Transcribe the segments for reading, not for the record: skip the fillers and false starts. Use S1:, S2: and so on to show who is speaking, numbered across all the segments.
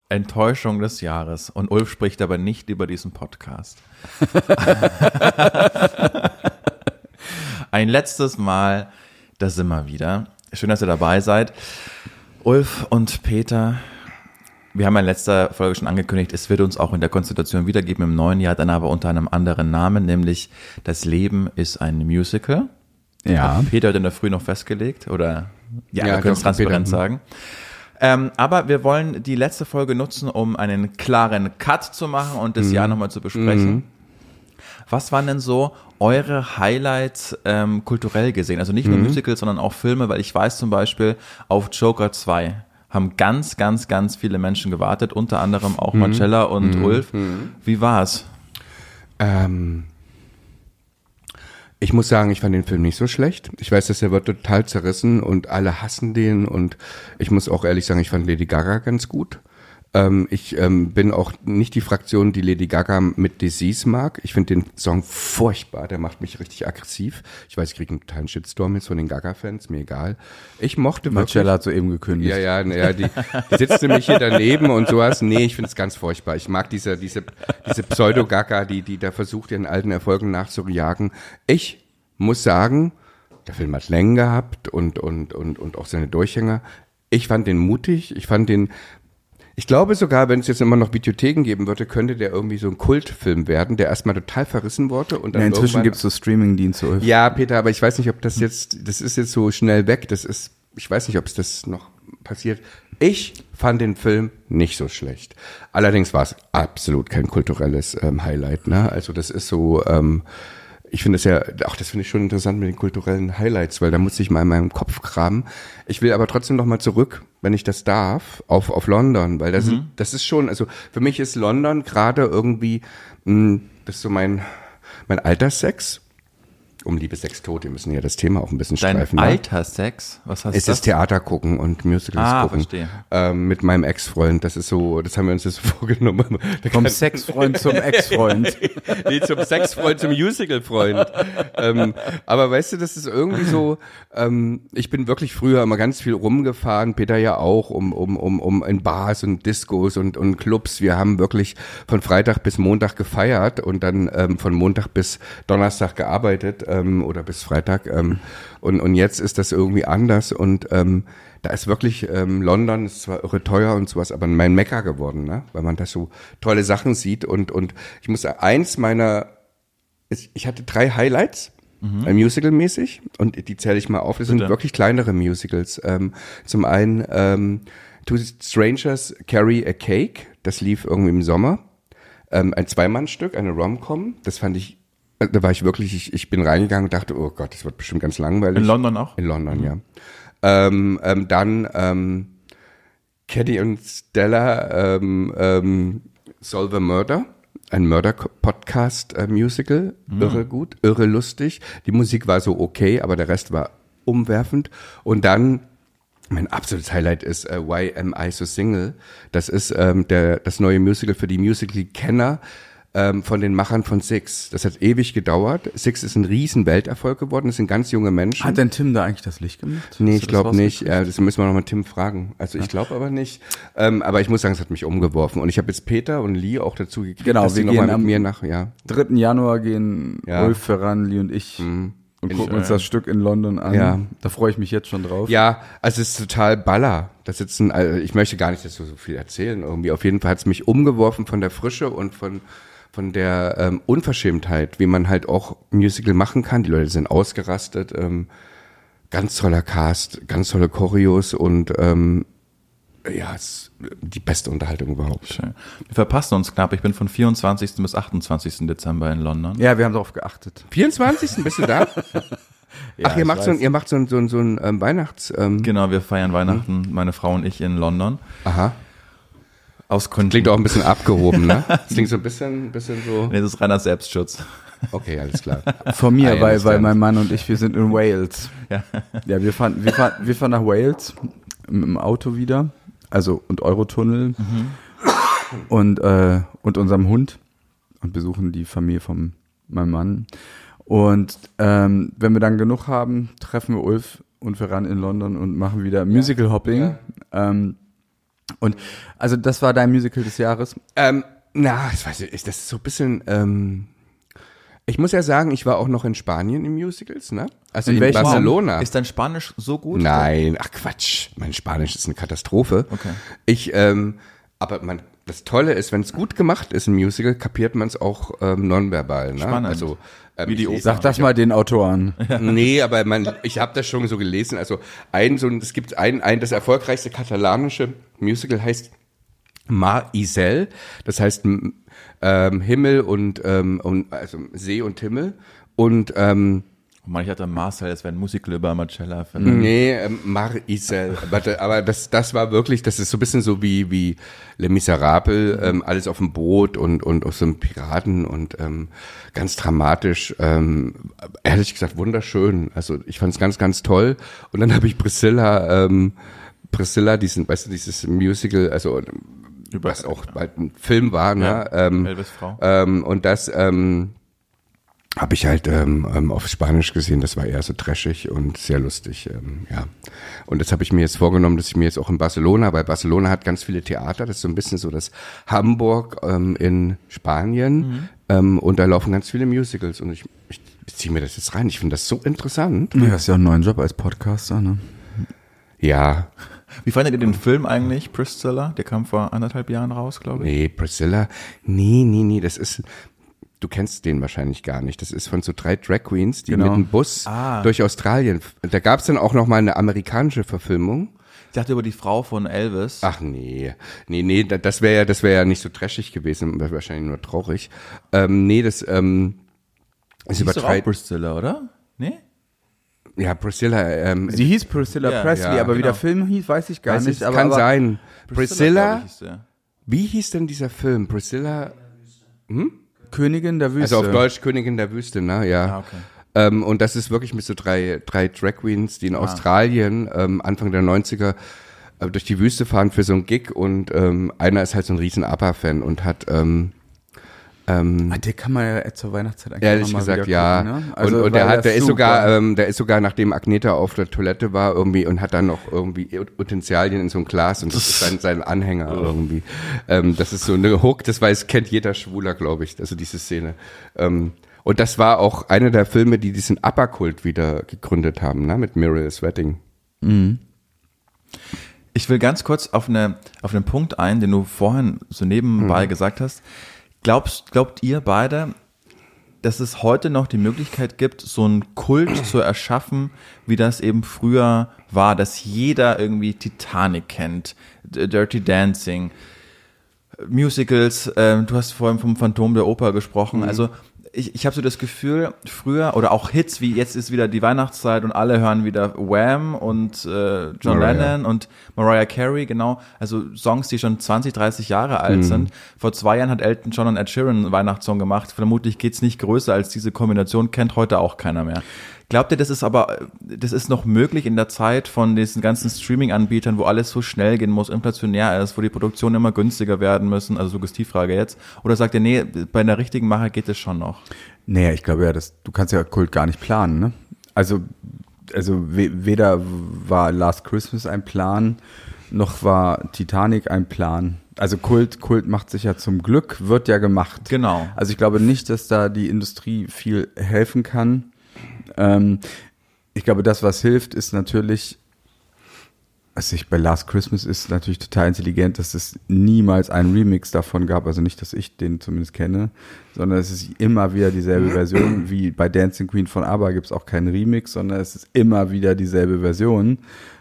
S1: Enttäuschung des Jahres. Und Ulf spricht aber nicht über diesen Podcast. Ein letztes Mal, da sind wir wieder. Schön, dass ihr dabei seid. Ulf und Peter, wir haben in letzter Folge schon angekündigt, es wird uns auch in der Konstitution wiedergeben im neuen Jahr, dann aber unter einem anderen Namen, nämlich Das Leben ist ein Musical.
S2: Ja.
S1: Hat Peter heute in der Früh noch festgelegt? Oder ja, wir können es transparent sagen. Aber wir wollen die letzte Folge nutzen, um einen klaren Cut zu machen und das Jahr nochmal zu besprechen. Was waren denn so eure Highlights kulturell gesehen? Also nicht nur Musicals, sondern auch Filme, weil ich weiß zum Beispiel, auf Joker 2 haben ganz, ganz, ganz viele Menschen gewartet, unter anderem auch Marcella und Ulf. Wie war's?
S3: Ich muss sagen, ich fand den Film nicht so schlecht. Ich weiß, dass er wird total zerrissen und alle hassen den und ich muss auch ehrlich sagen, ich fand Lady Gaga ganz gut. Ich bin auch nicht die Fraktion, die Lady Gaga mit Disease mag. Ich finde den Song furchtbar, der macht mich richtig aggressiv. Ich weiß, ich kriege einen totalen Shitstorm jetzt von den Gaga-Fans, mir egal. Ich mochte wirklich...
S2: Marcella hat soeben gekündigt.
S3: Ja, die sitzt nämlich hier daneben und sowas. Nee, ich finde es ganz furchtbar. Ich mag diese Pseudo-Gaga, die da versucht, ihren alten Erfolgen nachzujagen. Ich muss sagen, der Film hat Längen gehabt und auch seine Durchhänger. Ich fand den mutig, ich glaube sogar, wenn es jetzt immer noch Videotheken geben würde, könnte der irgendwie so ein Kultfilm werden, der erstmal total verrissen wurde. Und dann
S2: inzwischen gibt es so Streaming-Dienste.
S3: Ja, Peter, aber ich weiß nicht, ob das ist jetzt so schnell weg. Ich weiß nicht, ob es das noch passiert. Ich fand den Film nicht so schlecht. Allerdings war es absolut kein kulturelles Highlight, ne? Also das ist so, ich finde es ja, auch das finde ich schon interessant mit den kulturellen Highlights, weil da muss ich mal in meinem Kopf kramen. Ich will aber trotzdem noch mal zurück, wenn ich das darf, auf London, weil das ist schon, also für mich ist London gerade irgendwie, das ist so mein Alterssex. Um liebe Sextote, wir müssen ja das Thema auch ein bisschen streifen.
S1: Dein Alterssex? Was heißt das?
S3: Es ist Theater gucken und Musicals gucken.
S1: Verstehe.
S3: Mit meinem Ex-Freund, das haben wir uns jetzt vorgenommen.
S2: Vom Sexfreund zum Ex-Freund.
S3: Nee, zum Sexfreund, zum Musical-Freund. Aber weißt du, das ist irgendwie so, ich bin wirklich früher immer ganz viel rumgefahren, Peter ja auch, um in Bars und Discos und Clubs. Wir haben wirklich von Freitag bis Montag gefeiert und dann von Montag bis Donnerstag gearbeitet. Oder bis Freitag und jetzt ist das irgendwie anders und da ist wirklich London ist zwar irre teuer und sowas, aber mein Mekka geworden, ne? Weil man da so tolle Sachen sieht und ich muss sagen, ich hatte 3 Highlights, Musical-mäßig und die zähle ich mal auf, das sind wirklich kleinere Musicals. Zum einen Two Strangers Carry a Cake, das lief irgendwie im Sommer, ein Zweimannstück, eine Rom-Com, das fand ich. Da war ich wirklich, ich bin reingegangen und dachte, oh Gott, das wird bestimmt ganz langweilig.
S1: In London auch?
S3: In London, ja. Dann Caddy und Stella Solve a Murder, ein Murder-Podcast-Musical, irre gut, irre lustig. Die Musik war so okay, aber der Rest war umwerfend. Und dann mein absolutes Highlight ist Why Am I So Single? Das ist das neue Musical für die Musical-Kenner. Von den Machern von Six. Das hat ewig gedauert. Six ist ein riesen Welterfolg geworden. Das sind ganz junge Menschen.
S2: Hat denn Tim da eigentlich das Licht gemacht?
S3: Nee, ich glaube nicht. Ja, das müssen wir nochmal Tim fragen. Also ich glaube aber nicht. Aber ich muss sagen, es hat mich umgeworfen. Und ich habe jetzt Peter und Lee auch dazu gekriegt,
S2: genau,
S3: dass
S2: wir
S3: sie nochmal
S2: gehen
S3: mit mir nach,
S2: 3. Januar gehen Ulf, Ferran, Lee und ich und gucken uns das Stück in London an.
S3: Ja.
S2: Da freue ich mich jetzt schon drauf.
S3: Ja, also es ist total Baller. Da sitzen, ich möchte gar nicht so viel erzählen irgendwie. Auf jeden Fall hat es mich umgeworfen von der Frische und von der Unverschämtheit, wie man halt auch Musical machen kann. Die Leute sind ausgerastet, ganz toller Cast, ganz tolle Choreos und es ist die beste Unterhaltung überhaupt.
S1: Schön. Wir verpassen uns knapp. Ich bin von 24. bis 28. Dezember in London.
S2: Ja, wir haben darauf geachtet.
S3: 24. bist du da?
S2: Ja,
S3: ach, ihr macht so ein Weihnachts...
S1: Genau, wir feiern Weihnachten, meine Frau und ich in London.
S3: Aha.
S1: Aus Gründen.
S3: Klingt auch ein bisschen abgehoben, ne? Das klingt so ein bisschen so...
S1: Nee, das ist reiner Selbstschutz.
S3: Okay, alles klar.
S2: Von mir, weil mein Mann und ich, wir sind in Wales.
S1: Ja,
S2: wir fahren nach Wales mit dem Auto wieder, also und Eurotunnel und unserem Hund und besuchen die Familie von meinem Mann. Und wenn wir dann genug haben, treffen wir Ulf und Ferran in London und machen wieder Musical Hopping. Ja. Und also das war dein Musical des Jahres?
S3: Ich weiß nicht, das ist so ein bisschen, ich muss ja sagen, ich war auch noch in Spanien in Musicals, ne? Also in Barcelona.
S1: Ist dein Spanisch so gut?
S3: Nein, ach Quatsch, mein Spanisch ist eine Katastrophe.
S1: Okay.
S3: Aber das Tolle ist, wenn es gut gemacht ist, ein Musical, kapiert man es auch nonverbal, ne?
S1: Spannend.
S3: Also,
S1: wie die Oper.
S2: Sag das mal den Autoren.
S3: Nee, aber ich habe das schon so gelesen. Also es gibt das erfolgreichste katalanische Musical heißt Mar i Cel, das heißt Himmel und also See und Himmel und
S1: ich hatte Marcel, das wäre ein Musical über Marcella.
S3: Nee, Mar i Cel. Aber das war wirklich, das ist so ein bisschen so wie Les Miserables, alles auf dem Boot und auf so einem Piraten und ganz dramatisch. Ehrlich gesagt wunderschön. Also ich fand es ganz, ganz toll. Und dann habe ich Priscilla, dieses Musical, also was auch bald ein Film war, ne?
S1: Elvis Frau.
S3: Und das habe ich halt auf Spanisch gesehen, das war eher so trashig und sehr lustig, ja. Und das habe ich mir jetzt vorgenommen, dass ich mir jetzt auch in Barcelona, weil Barcelona hat ganz viele Theater, das ist so ein bisschen so das Hamburg in Spanien, und da laufen ganz viele Musicals und ich ziehe mir das jetzt rein, ich finde das so interessant.
S2: Ja, hast ja auch einen neuen Job als Podcaster, ne?
S3: Ja.
S1: Wie fandet ihr den Film eigentlich, Priscilla? Der kam vor 1,5 Jahren raus, glaube ich.
S3: Nee, Priscilla, nee, das ist... Du kennst den wahrscheinlich gar nicht. Das ist von so 3 Drag Queens, die mit dem Bus durch Australien. Da gab es dann auch noch mal eine amerikanische Verfilmung.
S1: Ich dachte über die Frau von Elvis.
S3: Ach nee, das wäre ja nicht so trashig gewesen, wahrscheinlich nur traurig. Das ist
S1: über auch Priscilla, oder? Nee?
S3: Ja, Priscilla.
S2: Sie hieß Priscilla Presley, aber wie der Film hieß, weiß ich gar nicht.
S3: Aber kann sein. Priscilla.
S1: Hieß der.
S3: Wie hieß denn dieser Film? Priscilla.
S2: Königin der Wüste.
S3: Also auf Deutsch Königin der Wüste, ne? Ja. Okay. Und das ist wirklich mit so 3 Drag Queens, die in Australien Anfang der 90er durch die Wüste fahren für so ein Gig und einer ist halt so ein riesen ABBA-Fan und hat
S2: der kann man ja zur Weihnachtszeit eigentlich
S3: ehrlich gesagt, ja.
S2: Gucken, ne? Also,
S3: und der ist sogar, nachdem Agneta auf der Toilette war irgendwie und hat dann noch irgendwie Utensilien in so ein Glas und das ist sein Anhänger irgendwie. Das ist so eine Hook, kennt jeder Schwuler, glaube ich, also diese Szene. Und das war auch einer der Filme, die diesen ABBA-Kult wieder gegründet haben, ne, mit Muriel's Wedding.
S2: Mhm.
S1: Ich will ganz kurz auf einen Punkt ein, den du vorhin so nebenbei gesagt hast. Glaubt ihr beide, dass es heute noch die Möglichkeit gibt, so einen Kult zu erschaffen, wie das eben früher war, dass jeder irgendwie Titanic kennt, Dirty Dancing, Musicals, du hast vorhin vom Phantom der Oper gesprochen, also ich habe so das Gefühl, früher, oder auch Hits, wie jetzt ist wieder die Weihnachtszeit und alle hören wieder Wham und John Lennon und Mariah Carey, genau, also Songs, die schon 20, 30 Jahre alt sind. Vor 2 Jahren hat Elton John und Ed Sheeran einen Weihnachtssong gemacht, vermutlich geht's nicht größer als diese Kombination, kennt heute auch keiner mehr. Glaubt ihr, das ist noch möglich in der Zeit von diesen ganzen Streaming-Anbietern, wo alles so schnell gehen muss, inflationär ist, wo die Produktionen immer günstiger werden müssen, also Suggestivfrage jetzt, oder sagt ihr, nee, bei einer richtigen Macher geht es schon noch?
S2: Nee, ich glaube ja, du kannst ja Kult gar nicht planen, ne? Also weder war Last Christmas ein Plan, noch war Titanic ein Plan. Also Kult macht sich ja zum Glück, wird ja gemacht.
S1: Genau.
S2: Also ich glaube nicht, dass da die Industrie viel helfen kann. Ich glaube, das, was hilft, ist natürlich, bei Last Christmas ist natürlich total intelligent, dass es niemals einen Remix davon gab, also nicht, dass ich den zumindest kenne, sondern es ist immer wieder dieselbe Version, wie bei Dancing Queen von ABBA gibt es auch keinen Remix, sondern es ist immer wieder dieselbe Version.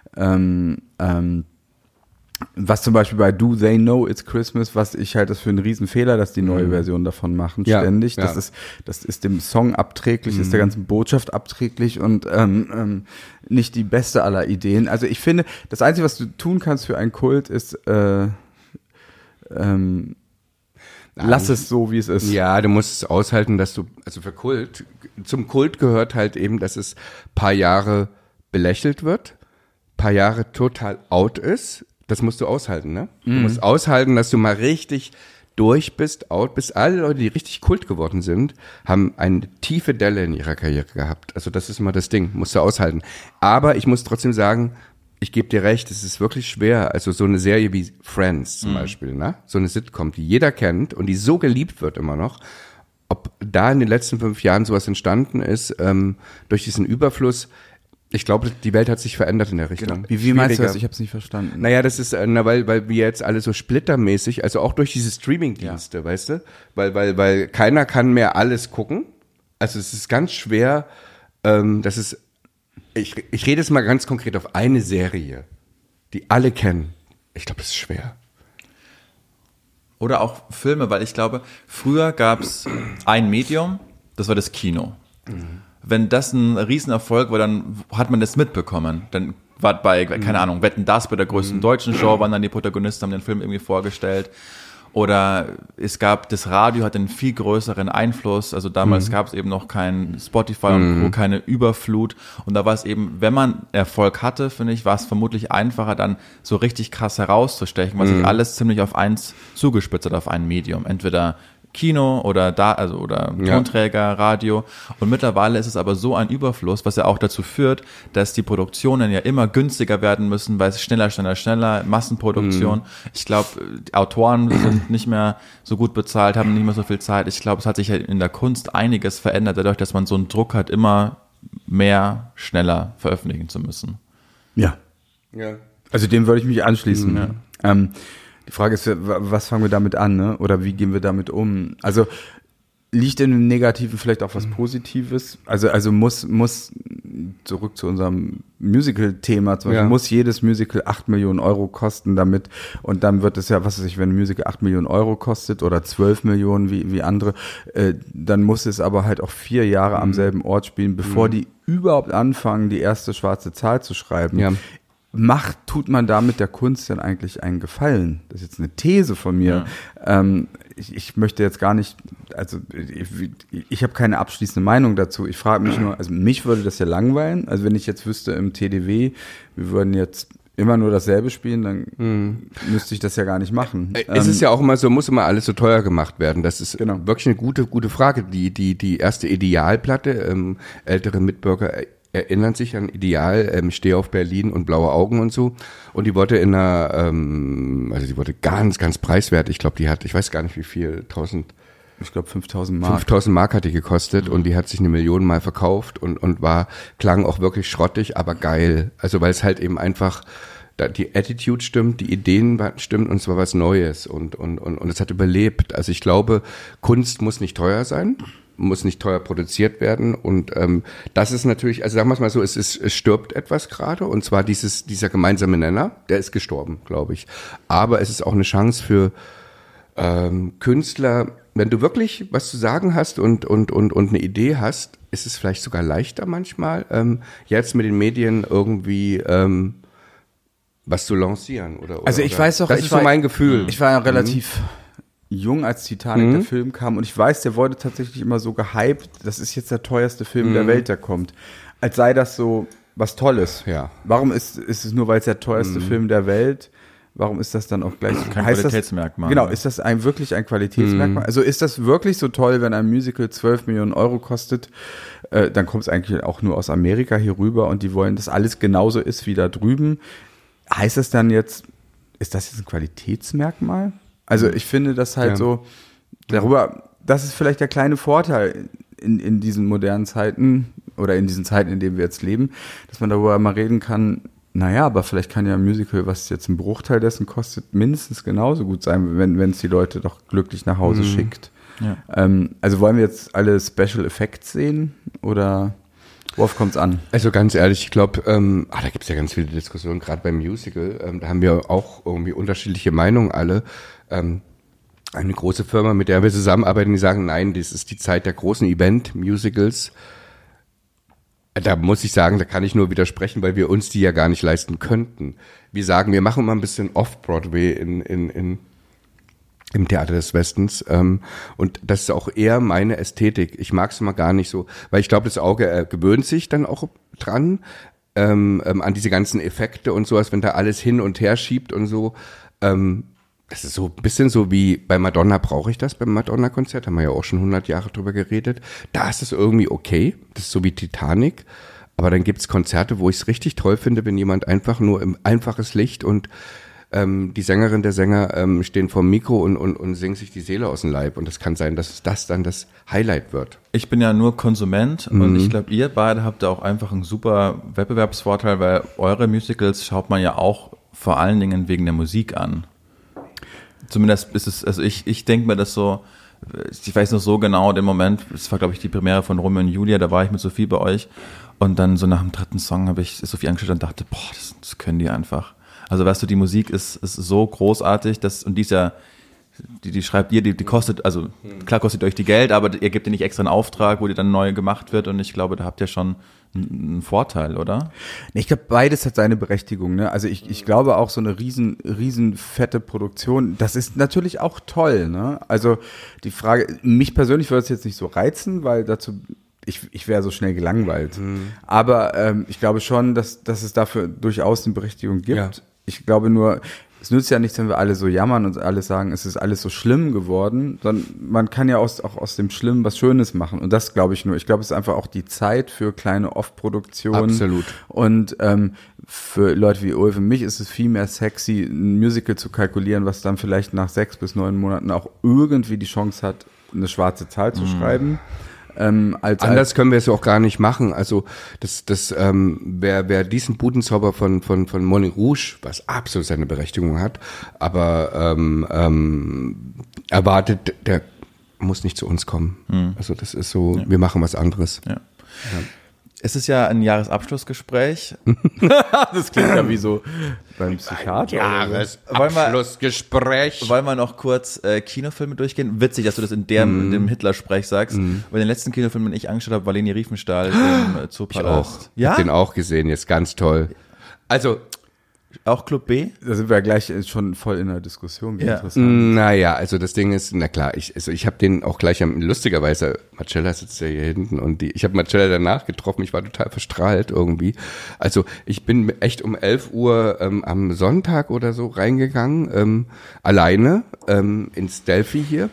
S2: Was zum Beispiel bei Do They Know It's Christmas, was ich halte das für einen Riesenfehler, dass die neue Version davon machen, ständig. Ja. Das ist dem Song abträglich, ist der ganzen Botschaft abträglich und nicht die beste aller Ideen. Also ich finde, das Einzige, was du tun kannst für einen Kult, ist lass es so, wie es ist.
S3: Ja, du musst es aushalten, dass also für Kult, zum Kult gehört halt eben, dass es paar Jahre belächelt wird, paar Jahre total out ist. Das musst du aushalten, ne? Du musst aushalten, dass du mal richtig durch bist, out bist. Alle Leute, die richtig Kult geworden sind, haben eine tiefe Delle in ihrer Karriere gehabt. Also das ist immer das Ding, musst du aushalten. Aber ich muss trotzdem sagen, ich gebe dir recht, es ist wirklich schwer. Also so eine Serie wie Friends zum Beispiel, ne? So eine Sitcom, die jeder kennt und die so geliebt wird immer noch. Ob da in den letzten 5 Jahren sowas entstanden ist, durch diesen Überfluss, ich glaube, die Welt hat sich verändert in der Richtung.
S2: Genau. Wie meinst du das? Ich habe es nicht verstanden.
S3: Naja, das ist, weil wir jetzt alle so splittermäßig, also auch durch diese Streaming-Dienste, weißt du? Weil keiner kann mehr alles gucken. Also es ist ganz schwer, ich rede jetzt mal ganz konkret auf eine Serie, die alle kennen. Ich glaube, das ist schwer.
S1: Oder auch Filme, weil ich glaube, früher gab es ein Medium, das war das Kino. Wenn das ein Riesenerfolg war, dann hat man das mitbekommen. Dann war bei, keine Ahnung, Wetten, das bei der größten deutschen Show, waren dann die Protagonisten, haben den Film irgendwie vorgestellt. Oder es gab, das Radio hat einen viel größeren Einfluss. Also damals gab es eben noch kein Spotify und keine Überflut. Und da war es eben, wenn man Erfolg hatte, finde ich, war es vermutlich einfacher, dann so richtig krass herauszustechen, weil sich alles ziemlich auf eins zugespitzt hat, auf ein Medium. Entweder Kino oder Tonträger, Radio. Und mittlerweile ist es aber so ein Überfluss, was ja auch dazu führt, dass die Produktionen ja immer günstiger werden müssen, weil es schneller, Massenproduktion. Ich glaube, die Autoren sind nicht mehr so gut bezahlt, haben nicht mehr so viel Zeit. Ich glaube, es hat sich ja in der Kunst einiges verändert, dadurch, dass man so einen Druck hat, immer mehr, schneller veröffentlichen zu müssen.
S2: Ja. Also dem würde ich mich anschließen. Die Frage ist, was fangen wir damit an, ne? Oder wie gehen wir damit um? Also liegt in dem Negativen vielleicht auch was Positives? Also muss zurück zu unserem Musical-Thema, zum Beispiel, muss jedes Musical 8 Millionen Euro kosten damit, und dann wird es ja, was weiß ich, wenn ein Musical 8 Millionen Euro kostet oder 12 Millionen wie andere, dann muss es aber halt auch 4 Jahre am selben Ort spielen, bevor die überhaupt anfangen, die erste schwarze Zahl zu schreiben. Ja. Tut man damit der Kunst denn eigentlich einen Gefallen? Das ist jetzt eine These von mir. Ja. Ich möchte jetzt gar nicht, also ich habe keine abschließende Meinung dazu. Ich frage mich nur, also mich würde das ja langweilen. Also wenn ich jetzt wüsste im TDW, wir würden jetzt immer nur dasselbe spielen, dann müsste ich das ja gar nicht machen.
S3: Es ist ja auch immer so, muss immer alles so teuer gemacht werden. Das ist wirklich eine gute Frage. Die erste Idealplatte, ältere Mitbürger erinnern sich an Ideal, Stehe auf Berlin und Blaue Augen und so. Und die wurde die wurde ganz, ganz preiswert. Ich glaube, ich weiß gar nicht wie viel,
S2: 5.000 Mark.
S3: 5.000 Mark hat die gekostet und die hat sich 1 Million Mal verkauft und klang auch wirklich schrottig, aber geil. Also weil es halt eben einfach, die Attitude stimmt, die Ideen stimmen und es war was Neues und es hat überlebt. Also ich glaube, Kunst muss nicht teuer sein, muss nicht teuer produziert werden und das ist natürlich, also sagen wir es mal so, es stirbt etwas gerade und zwar dieser gemeinsame Nenner, der ist gestorben, glaube ich. Aber es ist auch eine Chance für Künstler, wenn du wirklich was zu sagen hast und eine Idee hast, ist es vielleicht sogar leichter manchmal, jetzt mit den Medien irgendwie was zu lancieren oder
S2: also ich weiß doch,
S3: das ist so mein Gefühl.
S2: Ich war ja relativ jung, als Titanic der Film kam, und ich weiß, der wurde tatsächlich immer so gehypt, das ist jetzt der teuerste Film der Welt, der kommt. Als sei das so was Tolles.
S3: Ja.
S2: Warum ist es nur, weil es der teuerste Film der Welt? Warum ist das dann auch gleich
S1: kein Qualitätsmerkmal?
S2: Genau, ist das wirklich ein Qualitätsmerkmal? Also ist das wirklich so toll, wenn ein Musical 12 Millionen Euro kostet? Dann kommt es eigentlich auch nur aus Amerika hier rüber und die wollen, dass alles genauso ist wie da drüben. Heißt das dann jetzt, ist das jetzt ein Qualitätsmerkmal? Also ich finde das halt so, das ist vielleicht der kleine Vorteil in diesen modernen Zeiten oder in diesen Zeiten, in denen wir jetzt leben, dass man darüber mal reden kann, naja, aber vielleicht kann ja ein Musical, was jetzt ein Bruchteil dessen kostet, mindestens genauso gut sein, wenn es die Leute doch glücklich nach Hause schickt. Ja. Also wollen wir jetzt alle Special Effects sehen oder worauf kommt's an?
S3: Also ganz ehrlich, ich glaube, da gibt's ja ganz viele Diskussionen, gerade beim Musical. Da haben wir auch irgendwie unterschiedliche Meinungen alle. Eine große Firma, mit der wir zusammenarbeiten, die sagen, nein, das ist die Zeit der großen Event-Musicals. Da muss ich sagen, da kann ich nur widersprechen, weil wir uns die ja gar nicht leisten könnten. Wir sagen, wir machen mal ein bisschen Off-Broadway im Theater des Westens. Und das ist auch eher meine Ästhetik. Ich mag es immer gar nicht so, weil ich glaube, das Auge gewöhnt sich dann auch dran an diese ganzen Effekte und sowas, wenn da alles hin und her schiebt und so. Das ist so ein bisschen so wie bei Madonna, brauche ich das beim Madonna-Konzert, haben wir ja auch schon 100 Jahre drüber geredet. Da ist es irgendwie okay, das ist so wie Titanic. Aber dann gibt's Konzerte, wo ich es richtig toll finde, wenn jemand einfach nur im einfaches Licht und die Sängerin, der Sänger stehen vorm Mikro und singen sich die Seele aus dem Leib. Und das kann sein, dass das dann das Highlight wird.
S1: Ich bin ja nur Konsument und ich glaube, ihr beide habt da auch einfach einen super Wettbewerbsvorteil, weil eure Musicals schaut man ja auch vor allen Dingen wegen der Musik an. Zumindest ist es, also ich denke mir das so, ich weiß noch so genau den Moment, das war glaube ich die Premiere von Romeo und Julia, da war ich mit Sophie bei euch und dann so nach dem 3. Song habe ich Sophie angeschaut und dachte, boah, das können die einfach. Also weißt du, die Musik ist so großartig, und die ist ja, die schreibt ihr, die kostet, also klar kostet euch die Geld, aber ihr gebt ihr nicht extra einen Auftrag, wo die dann neu gemacht wird und ich glaube, da habt ihr schon einen Vorteil, oder?
S2: Ich glaube, beides hat seine Berechtigung, ne? Also ich glaube auch so eine riesen fette Produktion, das ist natürlich auch toll, ne? Also die Frage, mich persönlich würde es jetzt nicht so reizen, weil dazu ich wäre so schnell gelangweilt. Aber ich glaube schon, dass es dafür durchaus eine Berechtigung gibt. Ja. Ich glaube nur, es nützt ja nichts, wenn wir alle so jammern und alle sagen, es ist alles so schlimm geworden, sondern man kann ja auch aus dem Schlimmen was Schönes machen. Und das glaube ich nur. Ich glaube, es ist einfach auch die Zeit für kleine Off-Produktionen.
S3: Absolut.
S2: Und für Leute wie Ulf und mich ist es viel mehr sexy, ein Musical zu kalkulieren, was dann vielleicht nach 6 bis 9 Monaten auch irgendwie die Chance hat, eine schwarze Zahl zu schreiben.
S3: Anders können wir es ja auch gar nicht machen. Also wer diesen Budenzauber von Moulin Rouge, was absolut seine Berechtigung hat, aber erwartet, der muss nicht zu uns kommen. Also das ist so, wir machen was anderes.
S1: Ja. Es ist ja ein Jahresabschlussgespräch.
S2: Das klingt ja wie so beim Psychiater.
S3: Jahresabschlussgespräch.
S1: Wollen wir noch kurz Kinofilme durchgehen? Witzig, dass du das in dem Hitler-Sprech sagst. Weil den letzten Kinofilm, den ich angeschaut habe, war Leni Riefenstahl im Zoopalast.
S3: Ich hab den auch gesehen, jetzt ganz toll. Also
S1: auch Club B?
S2: Da sind wir ja gleich schon voll in der Diskussion. Wie
S3: interessant. Naja, also das Ding ist, na klar, ich habe den auch gleich lustigerweise, Marcella sitzt ja hier hinten und ich habe Marcella danach getroffen, ich war total verstrahlt irgendwie. Also ich bin echt um 11 Uhr am Sonntag oder so reingegangen, alleine ins Delphi hier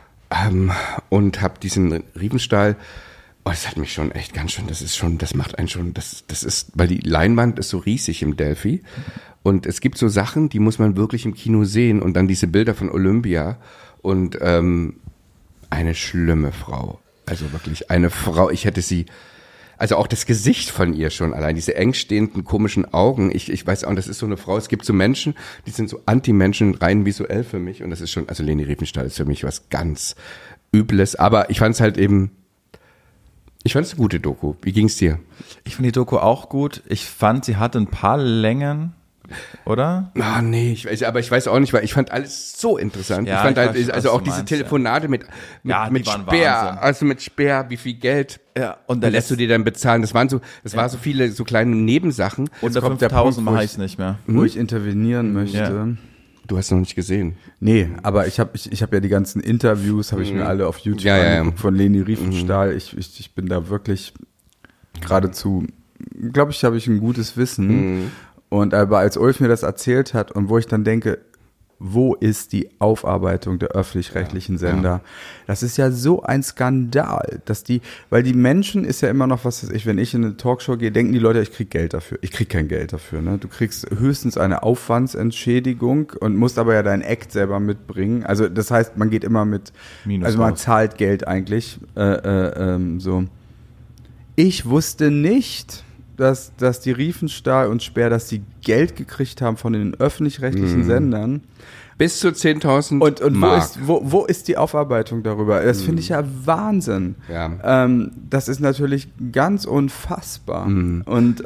S3: und habe diesen Riefenstahl. Oh, das hat mich schon echt ganz schön, das macht einen schon, das ist, weil die Leinwand ist so riesig im Delphi und es gibt so Sachen, die muss man wirklich im Kino sehen und dann diese Bilder von Olympia und eine schlimme Frau, also wirklich eine Frau, ich hätte sie, also auch das Gesicht von ihr schon allein, diese eng stehenden komischen Augen, ich weiß auch, das ist so eine Frau, es gibt so Menschen, die sind so Anti-Menschen, rein visuell für mich und das ist schon, also Leni Riefenstahl ist für mich was ganz Übles, aber ich fand es halt eben, ich fand es eine gute Doku. Wie ging's dir?
S1: Ich fand die Doku auch gut. Ich fand, sie hatte ein paar Längen, oder?
S3: Ah, nee, ich weiß auch nicht, weil ich fand alles so interessant. Ja, ich fand halt, also auch diese Telefonate mit Speer, also mit Speer, wie viel Geld.
S1: Ja, und
S3: da lässt du dir dann bezahlen. Das waren so viele so kleine Nebensachen.
S1: Unter 5.000 mache ich es nicht mehr.
S2: Wo ich intervenieren möchte.
S3: Ja. Du hast noch nicht gesehen.
S2: Nee, aber ich hab ja die ganzen Interviews, habe ich mir alle auf YouTube angeguckt von Leni Riefenstahl. Ich bin da wirklich geradezu, glaube ich, habe ich ein gutes Wissen. Und aber als Ulf mir das erzählt hat und wo ich dann denke, wo ist die Aufarbeitung der öffentlich-rechtlichen Sender? Ja. Das ist ja so ein Skandal, weil die Menschen ist ja immer noch, was weiß ich, wenn ich in eine Talkshow gehe, denken die Leute, ich krieg Geld dafür. Ich krieg kein Geld dafür, ne? Du kriegst höchstens eine Aufwandsentschädigung und musst aber ja dein Act selber mitbringen. Also das heißt, man geht immer mit, Minus also man zahlt Geld eigentlich, so. Ich wusste nicht, dass die Riefenstahl und Speer, dass die Geld gekriegt haben von den öffentlich-rechtlichen Sendern.
S3: Bis zu 10.000
S2: und
S3: Mark.
S2: Wo ist die Aufarbeitung darüber? Das finde ich ja Wahnsinn.
S3: Ja.
S2: Das ist natürlich ganz unfassbar. Und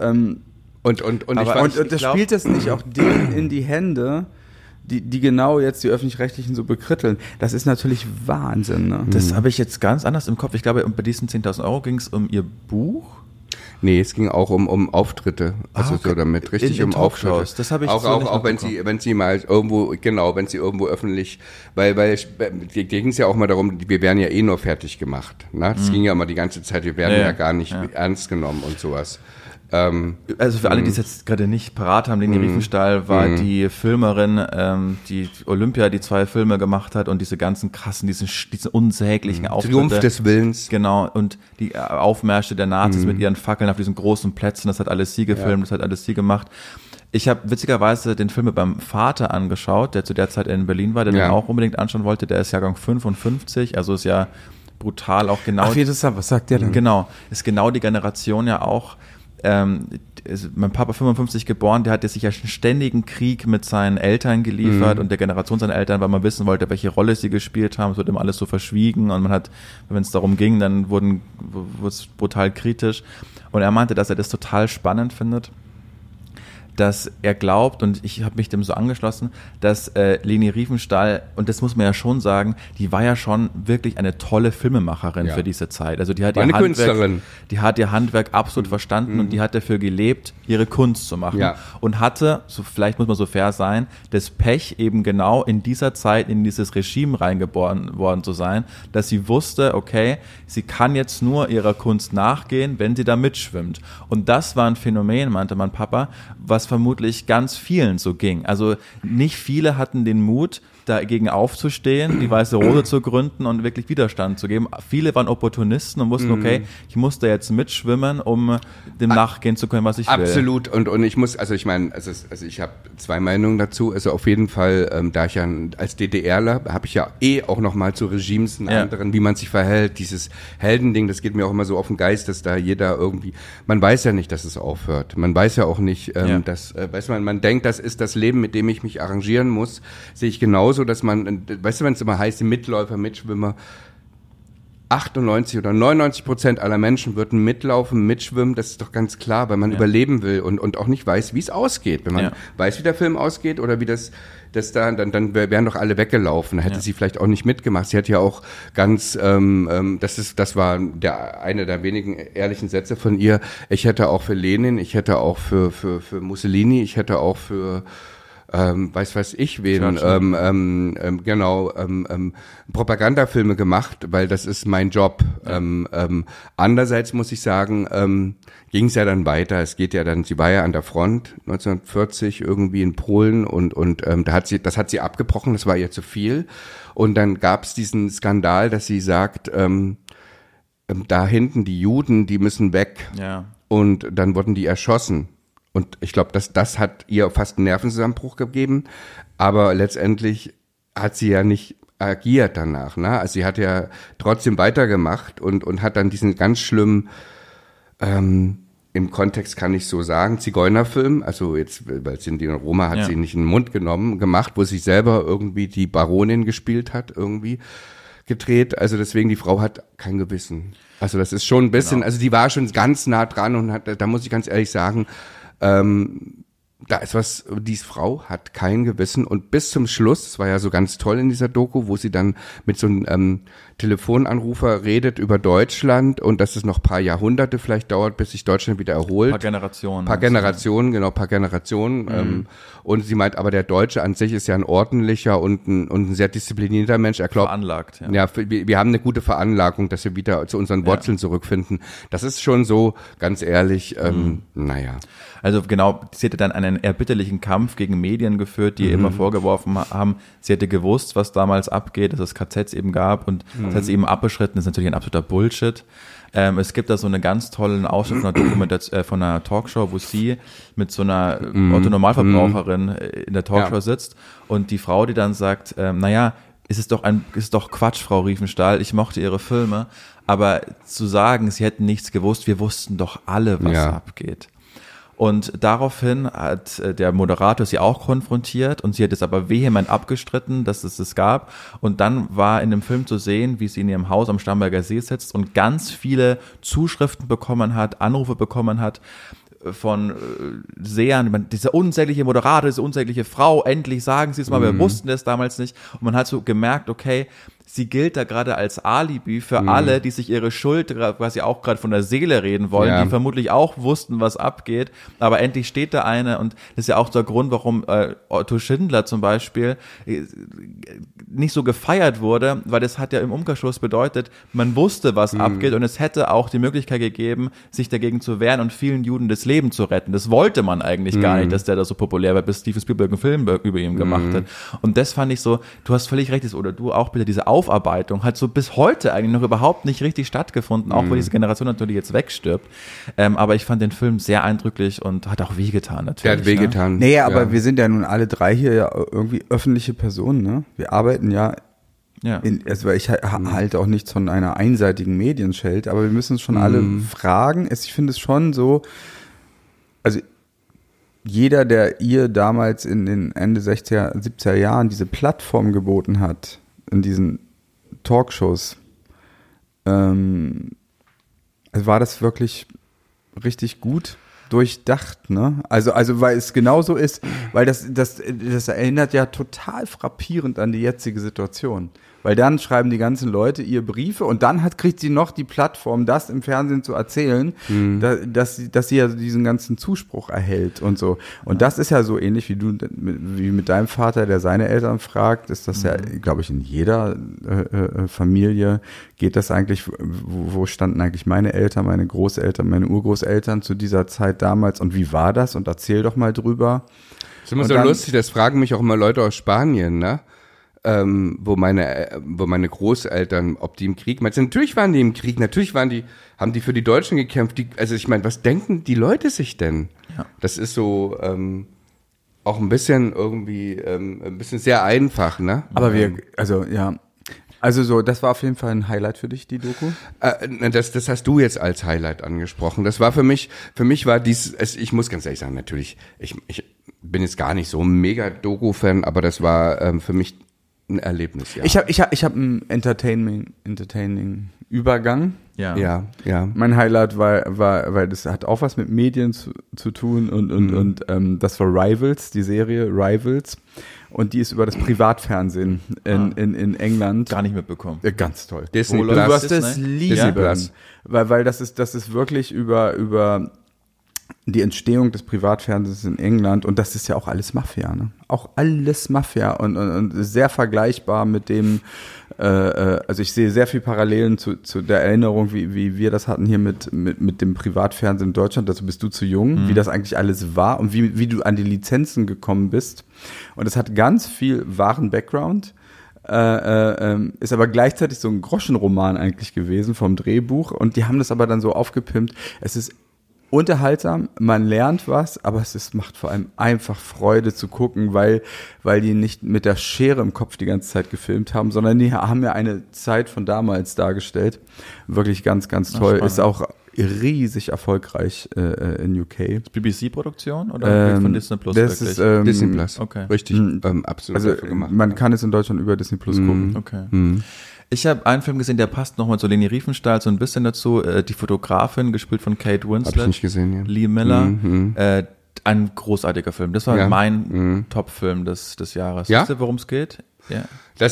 S2: das spielt das nicht auch denen in die Hände, die genau jetzt die Öffentlich-Rechtlichen so bekritteln. Das ist natürlich Wahnsinn. Ne?
S1: Das habe ich jetzt ganz anders im Kopf. Ich glaube, bei diesen 10.000 Euro ging es um ihr Buch.
S3: Nee, es ging auch um Auftritte, also so damit richtig um Auftritte.
S1: Das habe ich
S3: auch wenn sie mal irgendwo, genau, wenn sie irgendwo öffentlich, weil die ging es ja auch mal darum, wir werden ja eh nur fertig gemacht, ne? Das ging ja immer die ganze Zeit, wir werden ja gar nicht ernst genommen und sowas.
S1: Also für alle, die es jetzt gerade nicht parat haben, Leni Riefenstahl war die Filmerin, die Olympia, die 2 Filme gemacht hat und diese ganzen krassen, diesen unsäglichen Auftritte.
S3: Triumph des Willens.
S1: Genau, und die Aufmärsche der Nazis mit ihren Fackeln auf diesen großen Plätzen, das hat alles sie gefilmt, das hat alles sie gemacht. Ich habe witzigerweise den Film mit meinem Vater angeschaut, der zu der Zeit in Berlin war, der den auch unbedingt anschauen wollte. Der ist Jahrgang 55, also ist ja brutal auch genau.
S2: Ach, interessant, was sagt der denn?
S1: Genau, ist genau die Generation ja auch. Mein Papa 55 geboren, der hat sich ja einen ständigen Krieg mit seinen Eltern geliefert und der Generation seiner Eltern, weil man wissen wollte, welche Rolle sie gespielt haben. Es wird immer alles so verschwiegen und man hat, wenn es darum ging, dann wurde es brutal kritisch. Und er meinte, dass er das total spannend findet, dass er glaubt, und ich habe mich dem so angeschlossen, dass Leni Riefenstahl, und das muss man ja schon sagen, die war ja schon wirklich eine tolle Filmemacherin für diese Zeit. Also die hat ihr Handwerk,
S3: Künstlerin.
S1: Die hat ihr Handwerk absolut verstanden und die hat dafür gelebt, ihre Kunst zu machen.
S3: Ja.
S1: Und hatte, so vielleicht muss man so fair sein, das Pech eben genau in dieser Zeit in dieses Regime reingeboren worden zu sein, dass sie wusste, okay, sie kann jetzt nur ihrer Kunst nachgehen, wenn sie da mitschwimmt. Und das war ein Phänomen, meinte mein Papa, was vermutlich ganz vielen so ging. Also nicht viele hatten den Mut, dagegen aufzustehen, die Weiße Rose zu gründen und wirklich Widerstand zu geben. Viele waren Opportunisten und wussten, okay, ich muss da jetzt mitschwimmen, um dem nachgehen zu können, was ich will.
S3: Absolut. Und ich muss, also ich meine, also ich habe 2 Meinungen dazu. Also auf jeden Fall, da ich ja als DDRler, habe ich ja auch nochmal zu Regimes einen anderen, wie man sich verhält. Dieses Heldending, das geht mir auch immer so auf den Geist, dass da jeder irgendwie, man weiß ja nicht, dass es aufhört. Man weiß ja auch nicht, dass, weiß man denkt, das ist das Leben, mit dem ich mich arrangieren muss, sehe ich genauso, dass man, weißt du, wenn es immer heißt, die Mitläufer, Mitschwimmer, 98 oder 99% aller Menschen würden mitlaufen, mitschwimmen, das ist doch ganz klar, weil man überleben will und auch nicht weiß, wie es ausgeht. Wenn man weiß, wie der Film ausgeht oder wie das dann wären doch alle weggelaufen. Da hätte sie vielleicht auch nicht mitgemacht. Sie hat ja auch ganz, das war einer der wenigen ehrlichen Sätze von ihr. Ich hätte auch für Lenin, ich hätte auch für Mussolini, ich hätte auch für weiß ich wen, Propagandafilme gemacht, weil das ist mein Job. Andererseits muss ich sagen, ging es ja dann weiter. Es geht ja dann, sie war ja an der Front 1940 irgendwie in Polen und das hat sie abgebrochen, das war ihr zu viel. Und dann gab es diesen Skandal, dass sie sagt, da hinten die Juden, die müssen weg.
S1: Ja.
S3: Und dann wurden die erschossen. Und ich glaube, das hat ihr fast einen Nervenzusammenbruch gegeben, aber letztendlich hat sie ja nicht agiert danach, ne? Also sie hat ja trotzdem weitergemacht und hat dann diesen ganz schlimmen, im Kontext kann ich so sagen, Zigeunerfilm, also jetzt, weil sie in Roma hat sie nicht in den Mund gemacht, wo sie selber irgendwie die Baronin gespielt hat, irgendwie gedreht, also deswegen, die Frau hat kein Gewissen. Also das ist schon ein bisschen, also die war schon ganz nah dran und da muss ich ganz ehrlich sagen, da ist was, diese Frau hat kein Gewissen und bis zum Schluss, das war ja so ganz toll in dieser Doku, wo sie dann mit so einem Telefonanrufer redet über Deutschland und dass es noch ein paar Jahrhunderte vielleicht dauert, bis sich Deutschland wieder erholt.
S1: Paar Generationen.
S3: Paar Generationen. Und sie meint, aber der Deutsche an sich ist ja ein ordentlicher und ein sehr disziplinierter Mensch. Er glaubt,
S1: veranlagt,
S3: wir haben eine gute Veranlagung, dass wir wieder zu unseren Wurzeln zurückfinden. Das ist schon so, ganz ehrlich, naja.
S1: Also genau, sie hätte dann einen erbitterlichen Kampf gegen Medien geführt, die ihr immer vorgeworfen haben, sie hätte gewusst, was damals abgeht, dass es KZs eben gab und das hat sie eben abbeschritten. Das ist natürlich ein absoluter Bullshit. Es gibt da so einen ganz tollen Ausschnitt von einer Dokumentation, von einer Talkshow, wo sie mit so einer Otto-Normalverbraucherin in der Talkshow sitzt und die Frau, die dann sagt, naja, ist doch Quatsch, Frau Riefenstahl, ich mochte ihre Filme, aber zu sagen, sie hätten nichts gewusst, wir wussten doch alle, was abgeht. Und daraufhin hat der Moderator sie auch konfrontiert und sie hat es aber vehement abgestritten, dass es das gab. Und dann war in dem Film zu sehen, wie sie in ihrem Haus am Starnberger See sitzt und ganz viele Zuschriften bekommen hat, Anrufe bekommen hat von Sehern, dieser unsägliche Moderator, diese unsägliche Frau, endlich sagen sie es mal, wir wussten es damals nicht. Und man hat so gemerkt, okay, sie gilt da gerade als Alibi für alle, die sich ihre Schuld quasi auch gerade von der Seele reden wollen, die vermutlich auch wussten, was abgeht, aber endlich steht da eine und das ist ja auch der Grund, warum Otto Schindler zum Beispiel nicht so gefeiert wurde, weil das hat ja im Umkehrschluss bedeutet, man wusste, was abgeht und es hätte auch die Möglichkeit gegeben, sich dagegen zu wehren und vielen Juden das Leben zu retten. Das wollte man eigentlich gar nicht, dass der da so populär war, bis Steven Spielberg einen Film über ihn gemacht hat. Und das fand ich so, du hast völlig recht, oder du auch bitte, diese Aufarbeitung hat so bis heute eigentlich noch überhaupt nicht richtig stattgefunden, auch weil diese Generation natürlich jetzt wegstirbt. Aber ich fand den Film sehr eindrücklich und hat auch wehgetan natürlich.
S3: Der hat wehgetan.
S2: Nee, aber wir sind ja nun alle drei hier ja irgendwie öffentliche Personen, ne? Wir arbeiten ja. Also ich halte auch nichts von einer einseitigen Medienschelte, aber wir müssen uns schon alle fragen. Ich finde es schon so, also jeder, der ihr damals in den Ende 60er, 70er Jahren diese Plattform geboten hat, in diesen Talkshows, also war das wirklich richtig gut durchdacht, ne? Also weil es genauso ist, weil das erinnert ja total frappierend an die jetzige Situation. Weil dann schreiben die ganzen Leute ihr Briefe und dann kriegt sie noch die Plattform, das im Fernsehen zu erzählen, dass sie ja diesen ganzen Zuspruch erhält und so. Und das ist ja so ähnlich wie mit deinem Vater, der seine Eltern fragt, ist das ja, glaube ich, in jeder Familie geht das eigentlich, wo standen eigentlich meine Eltern, meine Großeltern, meine Urgroßeltern zu dieser Zeit damals und wie war das? Und erzähl doch mal drüber.
S3: Das ist immer so lustig, das fragen mich auch immer Leute aus Spanien, ne? Wo meine Großeltern, ob die im Krieg, natürlich waren die im Krieg, haben die für die Deutschen gekämpft, also ich meine, was denken die Leute sich denn? Ja. Das ist so, auch ein bisschen irgendwie, ein bisschen sehr einfach, ne?
S2: Aber also das war auf jeden Fall ein Highlight für dich, die Doku?
S3: Das hast du jetzt als Highlight angesprochen. Das war für mich war ich muss ganz ehrlich sagen, natürlich, ich bin jetzt gar nicht so ein mega Doku-Fan, aber das war für mich ein Erlebnis, ja.
S2: Ich hab einen entertaining Übergang.
S3: Ja.
S2: Mein Highlight war, weil das hat auch was mit Medien zu tun und das war Rivals, die Serie Rivals. Und die ist über das Privatfernsehen in England.
S1: Gar nicht mitbekommen.
S2: Ganz toll.
S3: Disney
S2: Plus. Du wirst es
S3: Disney Plus.
S2: Weil das ist wirklich über die Entstehung des Privatfernsehens in England und das ist ja auch alles Mafia, ne? Auch alles Mafia und sehr vergleichbar mit dem, also ich sehe sehr viel Parallelen zu der Erinnerung, wie wir das hatten hier mit dem Privatfernsehen in Deutschland, dazu bist du zu jung, wie das eigentlich alles war und wie du an die Lizenzen gekommen bist und es hat ganz viel wahren Background, ist aber gleichzeitig so ein Groschenroman eigentlich gewesen vom Drehbuch und die haben das aber dann so aufgepimpt, es ist unterhaltsam, man lernt was, aber macht vor allem einfach Freude zu gucken, weil die nicht mit der Schere im Kopf die ganze Zeit gefilmt haben, sondern die haben ja eine Zeit von damals dargestellt. Wirklich ganz, ganz toll. Ist auch riesig erfolgreich in UK.
S1: BBC-Produktion oder von Disney Plus?
S2: Das
S1: wirklich?
S2: Ist
S3: Disney Plus.
S1: Okay.
S3: Richtig, absolut
S2: also
S3: dafür gemacht.
S2: Man kann es in Deutschland über Disney Plus gucken.
S1: Okay. Ich habe einen Film gesehen, der passt nochmal zu Leni Riefenstahl so ein bisschen dazu. Die Fotografin, gespielt von Kate Winslet.
S3: Hab ich nicht gesehen, ja.
S1: Lee Miller. Ein großartiger Film. Das war mein Top-Film des Jahres.
S3: Ja?
S1: Weißt du, worum es geht? Ja.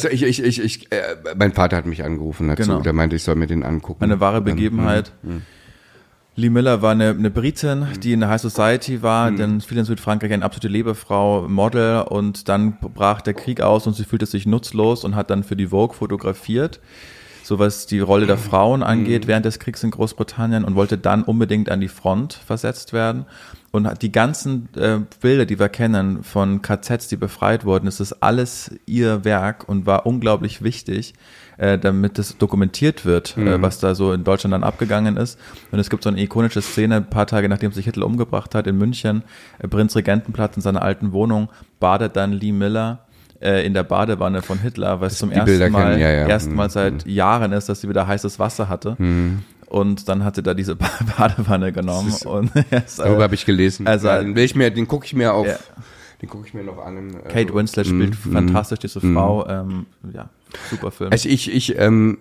S3: Mein Vater hat mich angerufen dazu.
S1: Genau.
S3: Der meinte, ich soll mir den angucken.
S1: Eine wahre Begebenheit. Lee Miller war eine Britin, die in der High Society war, denn viel in Südfrankreich eine absolute Lebefrau, Model und dann brach der Krieg aus und sie fühlte sich nutzlos und hat dann für die Vogue fotografiert, so was die Rolle der Frauen angeht während des Kriegs in Großbritannien und wollte dann unbedingt an die Front versetzt werden und hat die ganzen Bilder, die wir kennen von KZs, die befreit wurden, das ist alles ihr Werk und war unglaublich wichtig, damit das dokumentiert wird, was da so in Deutschland dann abgegangen ist. Und es gibt so eine ikonische Szene, ein paar Tage nachdem sich Hitler umgebracht hat in München, Prinzregentenplatz in seiner alten Wohnung, badet dann Lee Miller in der Badewanne von Hitler, weil es zum ersten Mal seit Jahren ist, dass sie wieder heißes Wasser hatte. Und dann hat sie da diese Badewanne genommen.
S3: Darüber habe ich gelesen.
S1: Also,
S3: den gucke ich mir auf. Ja. Den gucke ich mir noch an.
S1: Kate Winslet spielt fantastisch, diese Frau. Super Film.
S3: Also ich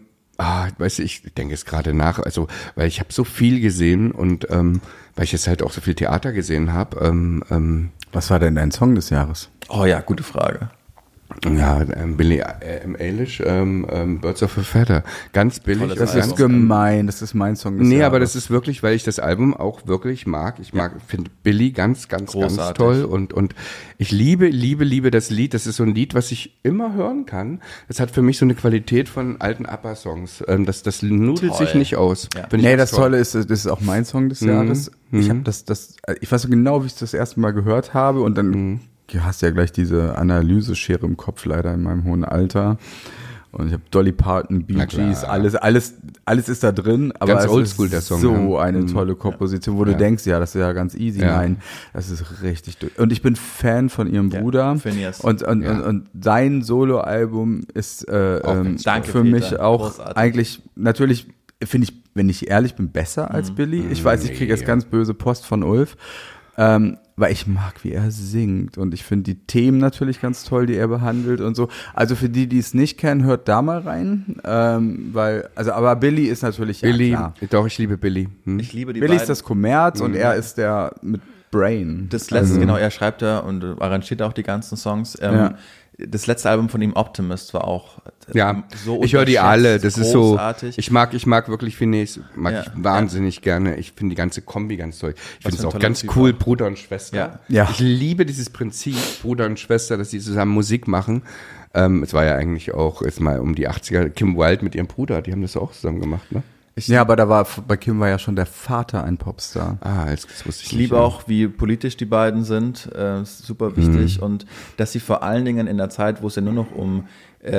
S3: denke es gerade nach, also weil ich habe so viel gesehen und weil ich jetzt halt auch so viel Theater gesehen habe.
S2: Was war denn dein Song des Jahres?
S1: Oh ja, gute Frage.
S3: Ja, Billie Eilish, Birds of a Feather. Ganz billig.
S2: Das ist gemein, das ist mein Song des
S3: Nee,
S2: Jahres.
S3: aber das ist wirklich, weil ich das Album auch wirklich mag. Ich finde Billie ganz toll und ich liebe das Lied. Das ist so ein Lied, was ich immer hören kann. Das hat für mich so eine Qualität von alten ABBA-Songs. Das nudelt sich nicht aus.
S1: Ja.
S2: Nee, das Tolle ist, das ist auch mein Song des Jahres. Ich habe ich weiß so genau, wie ich das erste Mal gehört habe und dann du hast ja gleich diese Analyseschere im Kopf leider in meinem hohen Alter. Und ich habe Dolly Parton, Bee Gees, alles ist da drin, aber
S3: ganz
S2: es
S3: oldschool,
S2: ist
S3: der Song,
S2: so eine tolle Komposition, wo du denkst, ja, das ist ja ganz easy.
S3: Ja.
S2: Nein, das ist richtig durch. Und ich bin Fan von ihrem Bruder.
S1: Phineas.
S2: Und sein Soloalbum ist
S1: Danke,
S2: für mich
S1: Peter.
S2: auch
S1: Großartig.
S2: eigentlich, natürlich finde ich, wenn ich ehrlich bin, besser als Billy. Ich weiß, ich kriege jetzt ganz böse Post von Ulf. Weil ich mag, wie er singt und ich finde die Themen natürlich ganz toll, die er behandelt und so. Also für die es nicht kennen, hört da mal rein, aber Billy ist natürlich
S3: Billy,
S2: klar.
S3: doch, ich liebe Billy.
S1: Ich liebe die
S2: Billy
S1: beiden.
S2: ist das Kommerz und er ist der mit Brain.
S1: Das letzte, genau, er schreibt ja und arrangiert auch die ganzen Songs. Das letzte Album von ihm, Optimist, war auch so
S3: ich höre die alle. Das
S1: großartig.
S3: ist so, ich mag wirklich Phineas, ich wahnsinnig gerne. Ich finde die ganze Kombi ganz toll. Ich finde es auch ganz cool, Bruder und Schwester.
S2: Ja.
S3: Ich liebe dieses Prinzip, Bruder und Schwester, dass sie zusammen Musik machen. Es war ja eigentlich auch, jetzt mal um die 80er, Kim Wilde mit ihrem Bruder, die haben das auch zusammen gemacht, ne?
S2: Ja, aber bei Kim war ja schon der Vater ein Popstar.
S3: Das wusste ich nicht.
S1: Ich liebe auch, wie politisch die beiden sind, super wichtig und dass sie vor allen Dingen in der Zeit, wo es ja nur noch um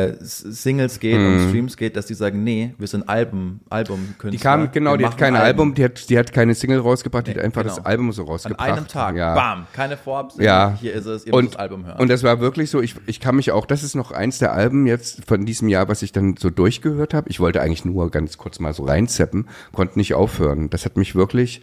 S1: Singles geht, um Streams geht, dass die sagen, nee, wir sind Albumkünstler.
S3: Die hat kein Album, die hat keine Single rausgebracht, die hat einfach das Album so
S1: An
S3: rausgebracht.
S1: einem Tag,
S3: ja.
S1: bam, keine Vorab-Single, hier ist es, ihr müsst das Album hören.
S3: Und das war wirklich so, ich kann mich auch, das ist noch eins der Alben jetzt von diesem Jahr, was ich dann so durchgehört habe. Ich wollte eigentlich nur ganz kurz mal so reinzappen, konnte nicht aufhören. Das hat mich wirklich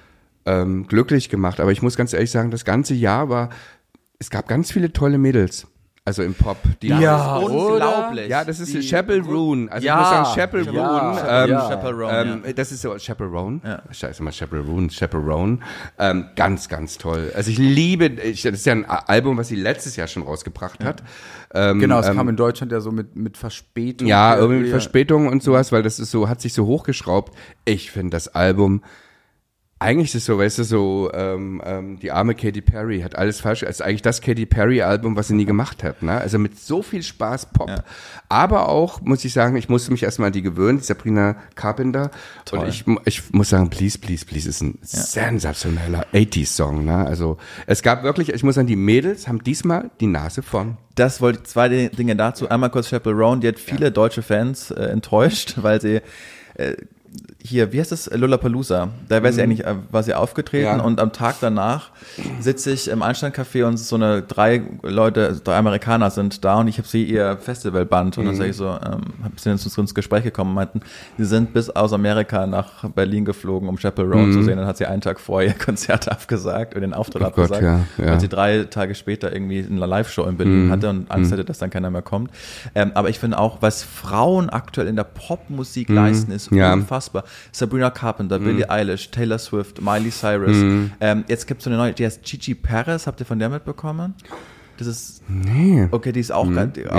S3: glücklich gemacht. Aber ich muss ganz ehrlich sagen, das ganze Jahr es gab ganz viele tolle Mädels. Also im Pop.
S1: Das ist unglaublich.
S3: Ja, das ist Chaperone. Also ich muss sagen, Chaperone.
S1: Chaperone.
S3: Das ist so Chaperone. Ja. Scheiße mal, Chaperone. Ganz, ganz toll. Also ich liebe, das ist ja ein Album, was sie letztes Jahr schon rausgebracht hat.
S2: Genau, es kam in Deutschland ja so mit Verspätung.
S3: Ja, irgendwie mit Verspätung und sowas, weil das ist so, hat sich so hochgeschraubt. Ich finde das Album, eigentlich ist es so, weißt du, so die arme Katy Perry hat alles falsch. Es ist eigentlich das Katy Perry-Album, was sie nie gemacht hat. Ne? Also mit so viel Spaß Pop. Ja. Aber auch, muss ich sagen, ich musste mich erstmal an die gewöhnen, die Sabrina Carpenter. Toll. Und ich muss sagen, Please, Please, Please ist ein sensationeller 80s-Song. Ne? Also es gab wirklich, ich muss sagen, die Mädels haben diesmal die Nase vorn.
S1: Das wollte ich, zwei Dinge dazu. Einmal kurz Chaperone, die hat viele deutsche Fans enttäuscht, weil sie hier, wie heißt das? Lollapalooza. Da war sie aufgetreten und am Tag danach sitze ich im Einstein-Café und so drei Amerikaner sind da und ich habe sie ihr Festivalband und dann sage ich so, sind jetzt ins Gespräch gekommen und meinten, sie sind bis aus Amerika nach Berlin geflogen, um Chaperone zu sehen. Dann hat sie einen Tag vorher ihr Konzert abgesagt und den Auftritt abgesagt, weil sie 3 Tage später irgendwie eine Live-Show in Berlin hatte und Angst hatte, dass dann keiner mehr kommt. Aber ich finde auch, was Frauen aktuell in der Popmusik leisten, ist unfassbar. Sabrina Carpenter, Billie Eilish, Taylor Swift, Miley Cyrus. Jetzt gibt es so eine neue, die heißt Gigi Perez. Habt ihr von der mitbekommen? Das ist, okay, die ist auch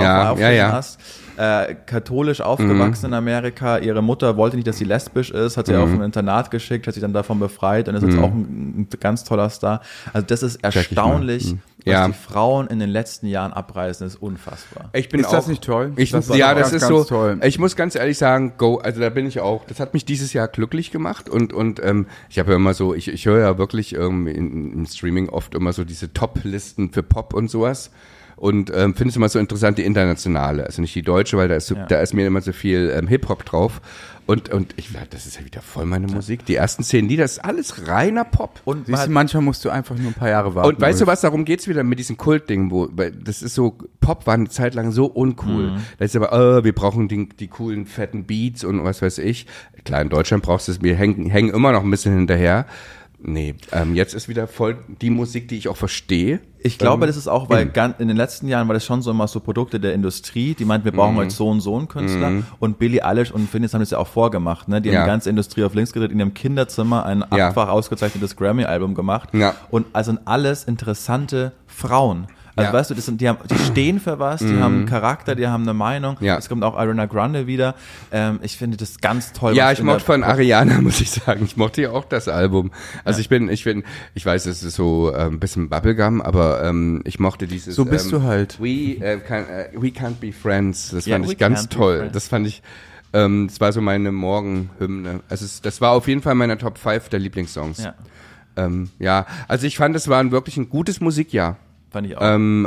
S1: katholisch aufgewachsen in Amerika. Ihre Mutter wollte nicht, dass sie lesbisch ist, hat sie auf ein Internat geschickt, hat sich dann davon befreit und ist jetzt auch ein ganz toller Star. Also das ist erstaunlich, was die Frauen in den letzten Jahren abreißen, ist unfassbar.
S2: Ist das nicht toll?
S3: Das ist so toll. Ich muss ganz ehrlich sagen, also da bin ich auch, das hat mich dieses Jahr glücklich gemacht und ich habe ja immer so, ich höre ja wirklich im Streaming oft immer so diese Top-Listen für Pop und sowas. Und finde es immer so interessant, die internationale, also nicht die deutsche, weil da ist mir immer so viel Hip-Hop drauf. Und das ist ja wieder voll meine Musik. Die ersten 10 Lieder, das ist alles reiner Pop.
S2: Und manchmal musst du einfach nur ein paar Jahre warten.
S3: Und weißt du was, darum geht's wieder mit diesen Kultdingen, das ist so, Pop war eine Zeit lang so uncool. Da ist aber, wir brauchen die coolen, fetten Beats und was weiß ich. Klar, in Deutschland brauchst du es, wir hängen immer noch ein bisschen hinterher. Nee, jetzt ist wieder voll die Musik, die ich auch verstehe.
S1: Ich glaube, das ist auch, weil in den letzten Jahren war das schon so immer so Produkte der Industrie, die meinten, wir brauchen heute so und so einen Künstler. Und Billie Eilish und Phineas haben das ja auch vorgemacht. Ne? Die haben die ganze Industrie auf links gedreht, in ihrem Kinderzimmer ein 8-fach ausgezeichnetes Grammy-Album gemacht. Ja. Und also alles interessante Frauen. Also weißt du, die stehen für was, die haben einen Charakter, die haben eine Meinung.
S3: Ja.
S1: Es kommt auch Ariana Grande wieder. Ich finde das ganz toll.
S3: Ja, ich mochte von Ariana, muss ich sagen. Ich mochte ja auch das Album. Also ich weiß, es ist so ein bisschen Bubblegum, aber ich mochte dieses.
S2: So bist du halt.
S3: We Can't Be Friends. Das fand ich ganz toll. Das fand ich, das war so meine Morgenhymne. Also das war auf jeden Fall meiner Top 5 der Lieblingssongs.
S1: Ja.
S3: Also ich fand, es war wirklich ein gutes Musikjahr.
S1: Fand ich auch.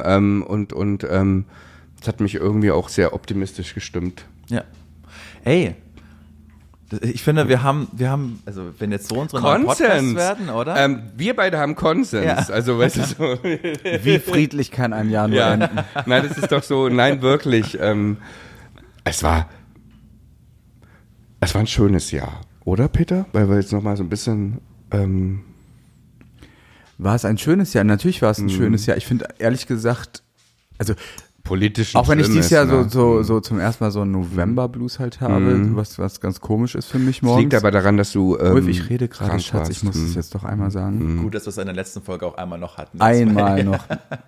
S3: Es hat mich irgendwie auch sehr optimistisch gestimmt.
S1: Ja. Ey, ich finde, wir haben, also wenn jetzt so unsere neuen Podcasts werden, oder?
S3: Wir beide haben Konsens.
S1: Ja.
S3: Also weißt du so.
S2: Wie friedlich kann ein Jahr nur enden?
S3: Nein, das ist doch so, nein, wirklich. Es war ein schönes Jahr, oder Peter? Weil wir jetzt nochmal so ein bisschen...
S2: War es ein schönes Jahr? Natürlich war es ein schönes Jahr. Ich finde, ehrlich gesagt, also
S3: politisch
S2: auch wenn ich dieses Jahr
S3: ne?
S2: so zum ersten Mal so einen November-Blues halt habe, was ganz komisch ist für mich morgens.
S3: Liegt aber daran, dass du
S2: Ulf, ich rede gerade,
S3: krank
S2: Schatz, ich muss es jetzt doch einmal sagen.
S1: Gut, dass wir es in der letzten Folge auch einmal noch hatten.
S2: Einmal noch.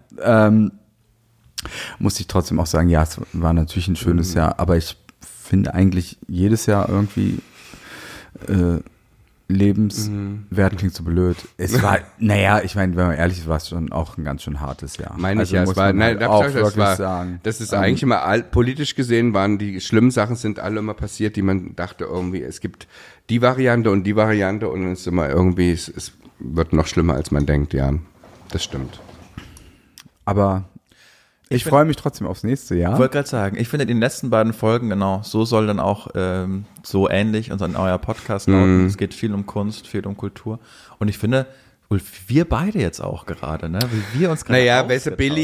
S2: Muss ich trotzdem auch sagen, ja, es war natürlich ein schönes Jahr, aber ich finde eigentlich jedes Jahr irgendwie lebenswert klingt so blöd. Es war, naja, ich meine, wenn man ehrlich ist, war es schon auch ein ganz schön hartes Jahr.
S3: Meine ich ja,
S2: muss
S3: es war,
S2: man
S3: nein,
S2: halt
S3: auch
S2: wirklich sagen.
S3: Das ist eigentlich immer politisch gesehen waren die schlimmen Sachen sind alle immer passiert, die man dachte irgendwie, es gibt die Variante und es ist immer irgendwie, es wird noch schlimmer als man denkt, ja. Das stimmt.
S2: Aber ich freue mich trotzdem aufs nächste Jahr.
S1: Ich wollte gerade sagen, ich finde den letzten beiden Folgen, genau, so soll dann auch so ähnlich unser neuer Podcast lauten. Es geht viel um Kunst, viel um Kultur. Und ich finde, Ulf, wir beide jetzt auch gerade, ne? Wie wir uns gerade
S3: weißt du, Billy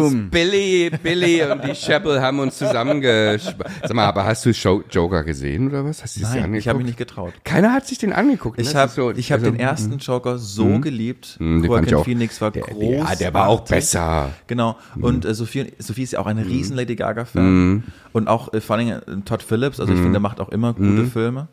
S3: und die Chappell haben uns Sag mal, aber hast du Joker gesehen oder was? Hast du das
S1: Nein, ich habe mich nicht getraut.
S3: Keiner hat sich den angeguckt.
S1: Ich habe den ersten Joker so geliebt.
S3: Joaquin
S1: Phoenix war groß.
S3: Ja, der war auch besser.
S1: Genau. Und Sophie ist ja auch eine riesen Lady Gaga-Fan. Und auch vor allem Todd Phillips, also ich finde, der macht auch immer gute Filme.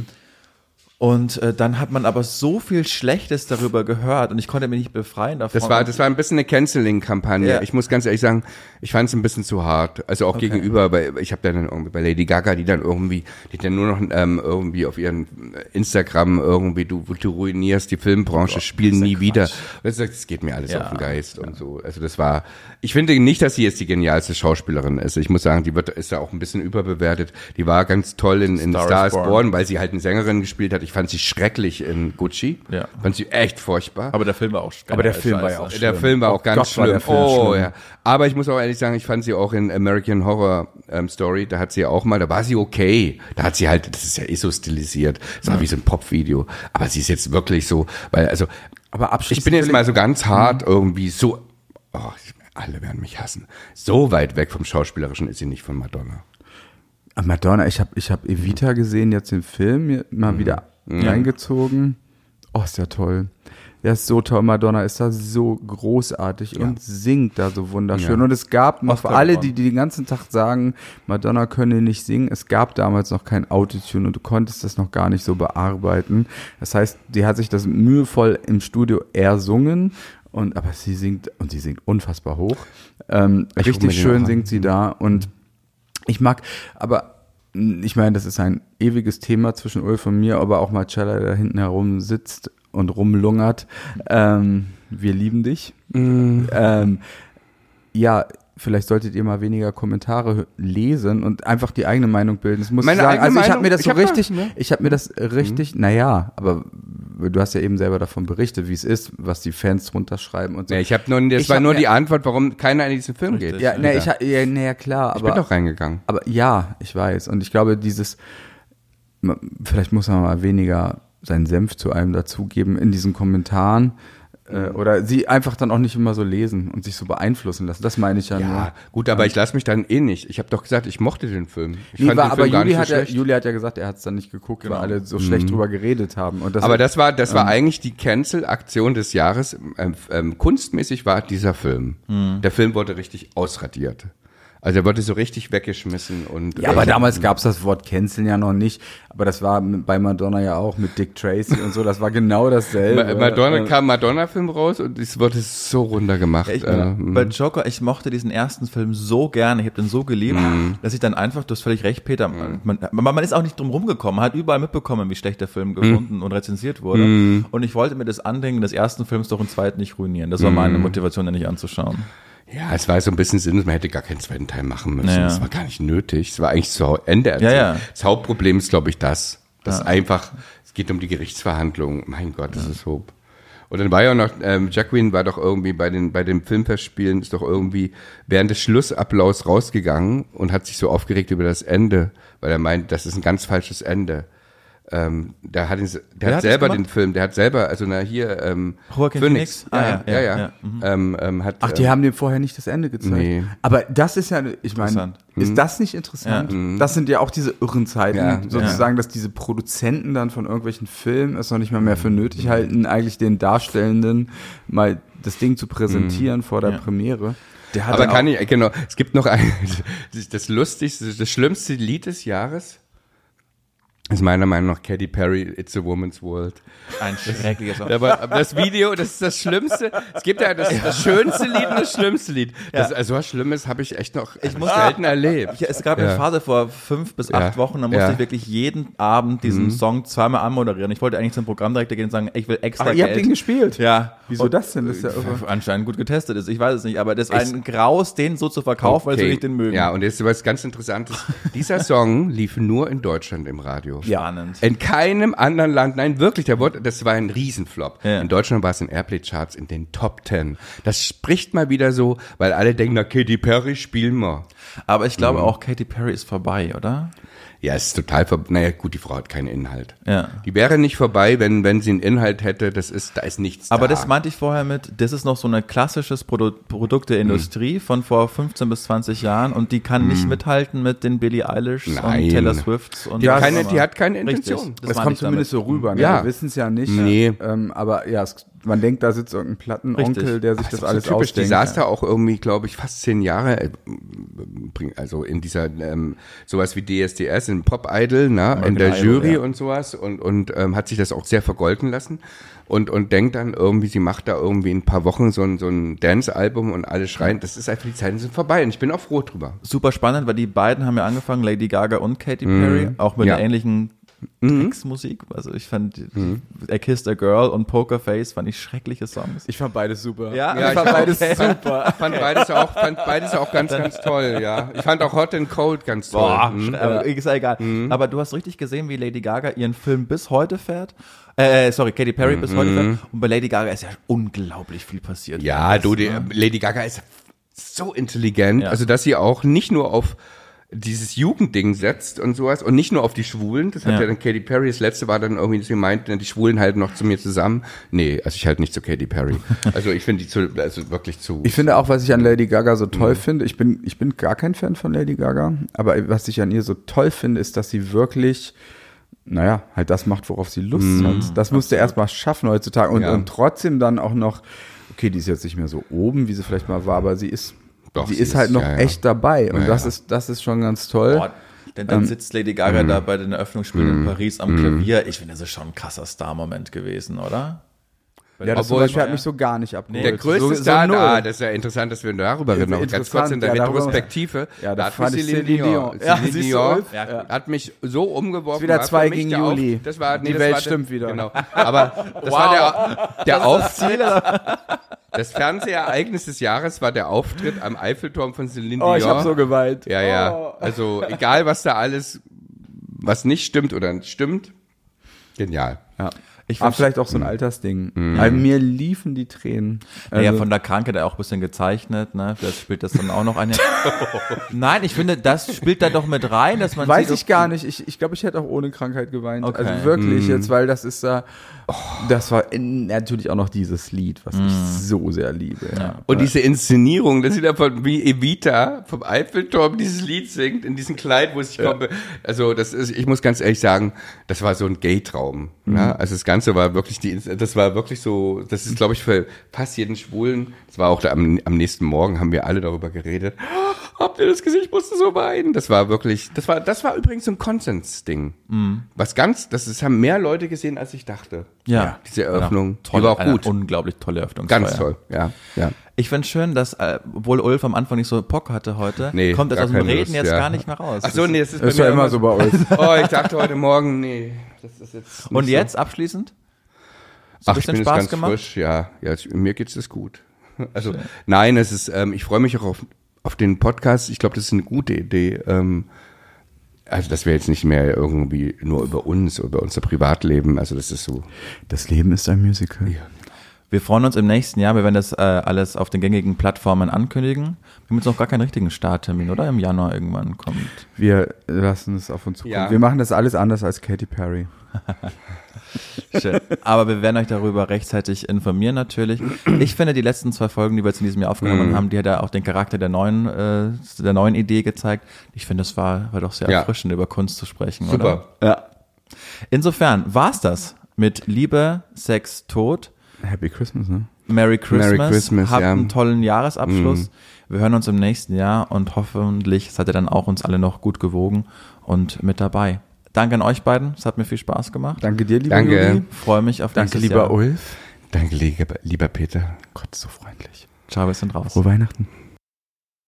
S1: Und dann hat man aber so viel Schlechtes darüber gehört und ich konnte mich nicht befreien davon.
S3: Das war ein bisschen eine Canceling-Kampagne. Ja. Ich muss ganz ehrlich sagen, ich fand es ein bisschen zu hart. Also auch gegenüber, weil ich habe dann irgendwie bei Lady Gaga, die dann nur noch irgendwie auf ihren Instagram irgendwie, du ruinierst die Filmbranche, spielen nie wieder. Und das geht mir alles auf den Geist und so. Also ich finde nicht, dass sie jetzt die genialste Schauspielerin ist. Ich muss sagen, ist ja auch ein bisschen überbewertet. Die war ganz toll in Star is Born, weil sie halt eine Sängerin gespielt hat. Ich fand sie schrecklich in Gucci. Ja. Fand sie echt furchtbar.
S1: Aber der Film war auch schlimm.
S2: Aber der Film war ja auch schlimm.
S3: Der Film war auch ganz schlimm. Ja. Aber ich muss auch ehrlich sagen, ich fand sie auch in American Horror Story, da hat sie auch mal, da war sie okay. Da hat sie halt, das ist ja so stilisiert. Das war wie so ein Popvideo. Aber sie ist jetzt wirklich so, aber ich bin jetzt mal so ganz hart irgendwie so, alle werden mich hassen. So weit weg vom Schauspielerischen ist sie nicht von Madonna.
S2: Madonna, ich hab Evita gesehen, jetzt den Film mal wieder reingezogen. Oh, ist ja toll. Der ist so toll. Madonna ist da so großartig und singt da so wunderschön. Ja. Und es gab noch für alle, die den ganzen Tag sagen, Madonna könne nicht singen, es gab damals noch kein Autotune und du konntest das noch gar nicht so bearbeiten. Das heißt, die hat sich das mühevoll im Studio ersungen. Aber sie singt unfassbar hoch. Richtig schön singt sie da und ich mag, aber ich meine, das ist ein ewiges Thema zwischen Ulf und mir, aber auch Marcella, der hinten herum sitzt und rumlungert. Wir lieben dich. Ja, vielleicht solltet ihr mal weniger Kommentare lesen und einfach die eigene Meinung bilden. Das muss ich sagen. Also ich habe mir das richtig, naja, aber du hast ja eben selber davon berichtet, wie es ist, was die Fans runterschreiben und so.
S3: Ja, das war nur die Antwort, warum keiner in diesen Film geht.
S2: Ja, klar.
S3: Ich bin doch reingegangen.
S2: Aber ja, ich weiß. Und ich glaube, vielleicht muss man mal weniger seinen Senf zu einem dazugeben in diesen Kommentaren. Oder sie einfach dann auch nicht immer so lesen und sich so beeinflussen lassen. Das meine ich ja nur.
S3: Ja, gut, aber ich lasse mich dann nicht. Ich habe doch gesagt, ich mochte den Film. Aber
S2: Juli hat ja gesagt, er hat es dann nicht geguckt, weil alle so schlecht drüber geredet haben. Und
S3: das war eigentlich die Cancel-Aktion des Jahres. Kunstmäßig war dieser Film. Der Film wurde richtig ausradiert. Also er wurde so richtig weggeschmissen und.
S2: Ja, aber damals gab's das Wort Canceln ja noch nicht. Aber das war bei Madonna ja auch mit Dick Tracy und so. Das war genau dasselbe.
S3: Kam Madonna-Film raus und es wurde so runtergemacht.
S1: Bei Joker, ich mochte diesen ersten Film so gerne, ich habe den so geliebt, dass ich dann einfach, du hast völlig recht, Peter, man ist auch nicht drum rumgekommen, man hat überall mitbekommen, wie schlecht der Film gefunden und rezensiert wurde. Und ich wollte mir das Andenken des ersten Films doch im zweiten nicht ruinieren. Das war meine Motivation, den nicht anzuschauen.
S3: Ja, es war so ein bisschen Sinn, man hätte gar keinen zweiten Teil machen müssen. Ja. Das war gar nicht nötig. Es war eigentlich zu Ende erzählt. Ja. Das Hauptproblem ist, glaube ich, dass einfach, es geht um die Gerichtsverhandlungen. Mein Gott, das ist so. Und dann war ja auch noch, Jacqueline war doch irgendwie bei den Filmfestspielen, ist doch irgendwie während des Schlussapplaus rausgegangen und hat sich so aufgeregt über das Ende, weil er meint, das ist ein ganz falsches Ende. Der hat selber den Film, Phoenix.
S2: Die haben dem vorher nicht das Ende gezeigt. Nee. Aber das ist ja, ich meine, ist das nicht interessant? Ja. Das sind ja auch diese irren Zeiten, sozusagen, dass diese Produzenten dann von irgendwelchen Filmen es noch nicht mal mehr für nötig halten, eigentlich den Darstellenden mal das Ding zu präsentieren vor der Premiere.
S3: Es gibt noch das schlimmste Lied des Jahres. Ist meiner Meinung nach Katy Perry, It's a Woman's World.
S1: Ein schrecklicher Song.
S3: Aber das Video, das ist das Schlimmste. Es gibt ja das schönste Lied und das schlimmste Lied. So was Schlimmes habe ich echt noch selten erlebt.
S1: Es gab eine Phase vor 5 bis 8 Wochen, da musste ich wirklich jeden Abend diesen Song zweimal anmoderieren. Ich wollte eigentlich zum Programmdirektor gehen und sagen, ich will extra Geld.
S2: Ihr habt den gespielt?
S1: Ja.
S2: Wieso das denn? Das ist ja
S1: anscheinend gut getestet ist. Ich weiß es nicht, aber das ist ein Graus, den so zu verkaufen, weil sie nicht den mögen.
S3: Ja, und jetzt ist was ganz Interessantes. Dieser Song lief nur in Deutschland im Radio.
S1: Spannend.
S3: In keinem anderen Land, nein, wirklich, das war ein Riesenflop. Ja. In Deutschland war es in Airplay-Charts in den Top 10. Das spricht mal wieder so, weil alle denken, na, Katy Perry, spielen wir.
S1: Aber ich glaube auch, Katy Perry ist vorbei, oder?
S3: Ja, es ist total naja, gut, die Frau hat keinen Inhalt.
S1: Ja.
S3: Die wäre nicht vorbei, wenn sie einen Inhalt hätte, da ist nichts
S1: Aber
S3: da.
S1: das meinte ich vorher das ist noch so ein klassisches Produkt der Industrie von vor 15 bis 20 Jahren und die kann nicht mithalten mit den Billie Eilishs und Taylor Swifts. Und
S3: die hat keine Intention.
S2: Das kommt zumindest so rüber. Ne?
S3: Ja.
S2: Wir wissen es ja nicht.
S3: Nee.
S2: Aber ja, man denkt, da sitzt irgendein Plattenonkel, der sich das alles
S3: so typisch,
S2: ausdenkt.
S3: Die saß da auch irgendwie, glaube ich, fast 10 Jahre, also in dieser, sowas wie DSDS, in Pop Idol, in der Jury und sowas und hat sich das auch sehr vergolden lassen und denkt dann irgendwie, sie macht da irgendwie in ein paar Wochen so ein Dance-Album und alle schreien, das ist einfach, die Zeiten sind vorbei und ich bin auch froh drüber.
S1: Super spannend, weil die beiden haben ja angefangen, Lady Gaga und Katy Perry, auch mit einer ähnlichen Musik. Also ich fand I Kissed a Girl und Poker Face fand ich schreckliche Songs.
S2: Ich fand beides super.
S3: Ja, ich fand beides super. Fand beides auch ganz, ganz toll, ja. Ich fand auch Hot and Cold ganz toll.
S1: Ist ja egal. Aber du hast richtig gesehen, wie Lady Gaga ihren Film bis heute fährt. Katy Perry bis heute fährt. Und bei Lady Gaga ist ja unglaublich viel passiert.
S3: Ja, Lady Gaga ist so intelligent, also dass sie auch nicht nur auf dieses Jugendding setzt und sowas und nicht nur auf die Schwulen, das hat ja dann Katy Perry, das letzte war dann irgendwie, dass sie meinte, die Schwulen halten noch zu mir zusammen. Nee, also ich halte nicht zu Katy Perry. Also ich finde die wirklich zu.
S2: Ich finde auch, was ich an Lady Gaga so toll finde, ich bin gar kein Fan von Lady Gaga, aber was ich an ihr so toll finde, ist, dass sie wirklich, halt das macht, worauf sie Lust hat. Das musste erst mal schaffen heutzutage und trotzdem dann auch noch, okay, die ist jetzt nicht mehr so oben, wie sie vielleicht mal war, aber sie ist halt noch echt dabei und das ist schon ganz toll.
S1: Boah, denn dann sitzt Lady Gaga da bei den Eröffnungsspielen in Paris am Klavier. Ich finde, das ist schon ein krasser Star-Moment gewesen, oder?
S2: Ja, das zum Beispiel hat mich so gar nicht abgeholt.
S3: Der größte Star, das ist ja interessant, dass wir darüber reden. Ganz kurz in der Retrospektive.
S2: Ja, da fand ich Celine Dion.
S3: Celine Dion hat mich so umgeworfen.
S2: Wieder 2 gegen Juli.
S3: Die
S2: Welt stimmt wieder.
S3: Genau. Aber das war der Auftritt. Das Fernsehereignis des Jahres war der Auftritt am Eiffelturm von Celine Dion.
S2: Oh, ich habe so geweint.
S3: Ja. Also egal, was nicht stimmt oder stimmt, genial.
S2: Ja. Aber vielleicht auch so ein Altersding. Weil mir liefen die Tränen.
S1: Also von der Krankheit auch ein bisschen gezeichnet, ne? Vielleicht spielt das dann auch noch eine. Nein, ich finde, das spielt da doch mit rein, dass man
S2: weiß ich gar nicht. Ich glaube, ich hätte auch ohne Krankheit geweint. Okay. Also wirklich jetzt, weil das ist das war natürlich auch noch dieses Lied, was ich so sehr liebe. Ja.
S3: Und diese Inszenierung, dass sie da wie Evita vom Eiffelturm dieses Lied singt, in diesem Kleid, wo es sich kommt. Also ich muss ganz ehrlich sagen, das war so ein Gay-Traum. Ja? Also das Ganze war wirklich das war wirklich so, das ist, glaube ich, für fast jeden Schwulen, das war auch am nächsten Morgen, haben wir alle darüber geredet. habt ihr das gesehen? Ich musste so weinen. Das war übrigens so ein Konsensding. Das haben mehr Leute gesehen, als ich dachte.
S1: Ja.
S3: Diese Eröffnung.
S1: Toll,
S3: die war auch gut.
S1: Unglaublich tolle Eröffnungsfeier.
S3: Ganz toll, ja.
S1: Ich finde schön, dass, obwohl Ulf am Anfang nicht so Bock hatte heute, kommt das aus dem Reden jetzt gar nicht mehr raus.
S3: Ach so, nee, das ist
S2: Das ist ja immer so bei euch.
S3: Oh, ich dachte heute Morgen, nee, das ist jetzt nicht
S1: Und
S3: so.
S1: jetzt abschließend?
S3: Ach, ich bin jetzt ganz frisch, ja, mir geht's das gut. Also, nein, es ist, ich freue mich auch auf den Podcast. Ich glaube, das ist eine gute Idee. Also, dass wir jetzt nicht mehr irgendwie nur über unser Privatleben, also das ist so.
S2: Das Leben ist ein Musical.
S3: Ja.
S1: Wir freuen uns im nächsten Jahr, wir werden das alles auf den gängigen Plattformen ankündigen. Wir haben jetzt noch gar keinen richtigen Starttermin, oder? Im Januar irgendwann kommt.
S2: Wir lassen es auf uns zukommen.
S3: Ja.
S2: Wir machen das alles anders als Katy Perry.
S1: Schön. Aber wir werden euch darüber rechtzeitig informieren natürlich. Ich finde, die letzten 2 Folgen, die wir jetzt in diesem Jahr aufgenommen haben, die hat ja auch den Charakter der neuen Idee gezeigt. Ich finde, es war doch sehr erfrischend, über Kunst zu sprechen.
S3: Super.
S1: Oder? Ja. Insofern war's das mit Liebe, Sex, Tod.
S2: Happy Christmas, ne?
S1: Merry Christmas. Habt
S3: ja.
S1: einen tollen Jahresabschluss. Wir hören uns im nächsten Jahr und hoffentlich seid ihr dann auch uns alle noch gut gewogen und mit dabei. Danke an euch beiden. Es hat mir viel Spaß gemacht.
S2: Danke dir, lieber
S3: Danke.
S2: Juli.
S1: Freue mich auf
S2: Danke,
S1: nächstes
S2: lieber
S1: Jahr.
S2: Ulf.
S3: Danke, lieber Peter.
S2: Gott, so freundlich.
S1: Ciao, wir sind raus.
S2: Frohe Weihnachten.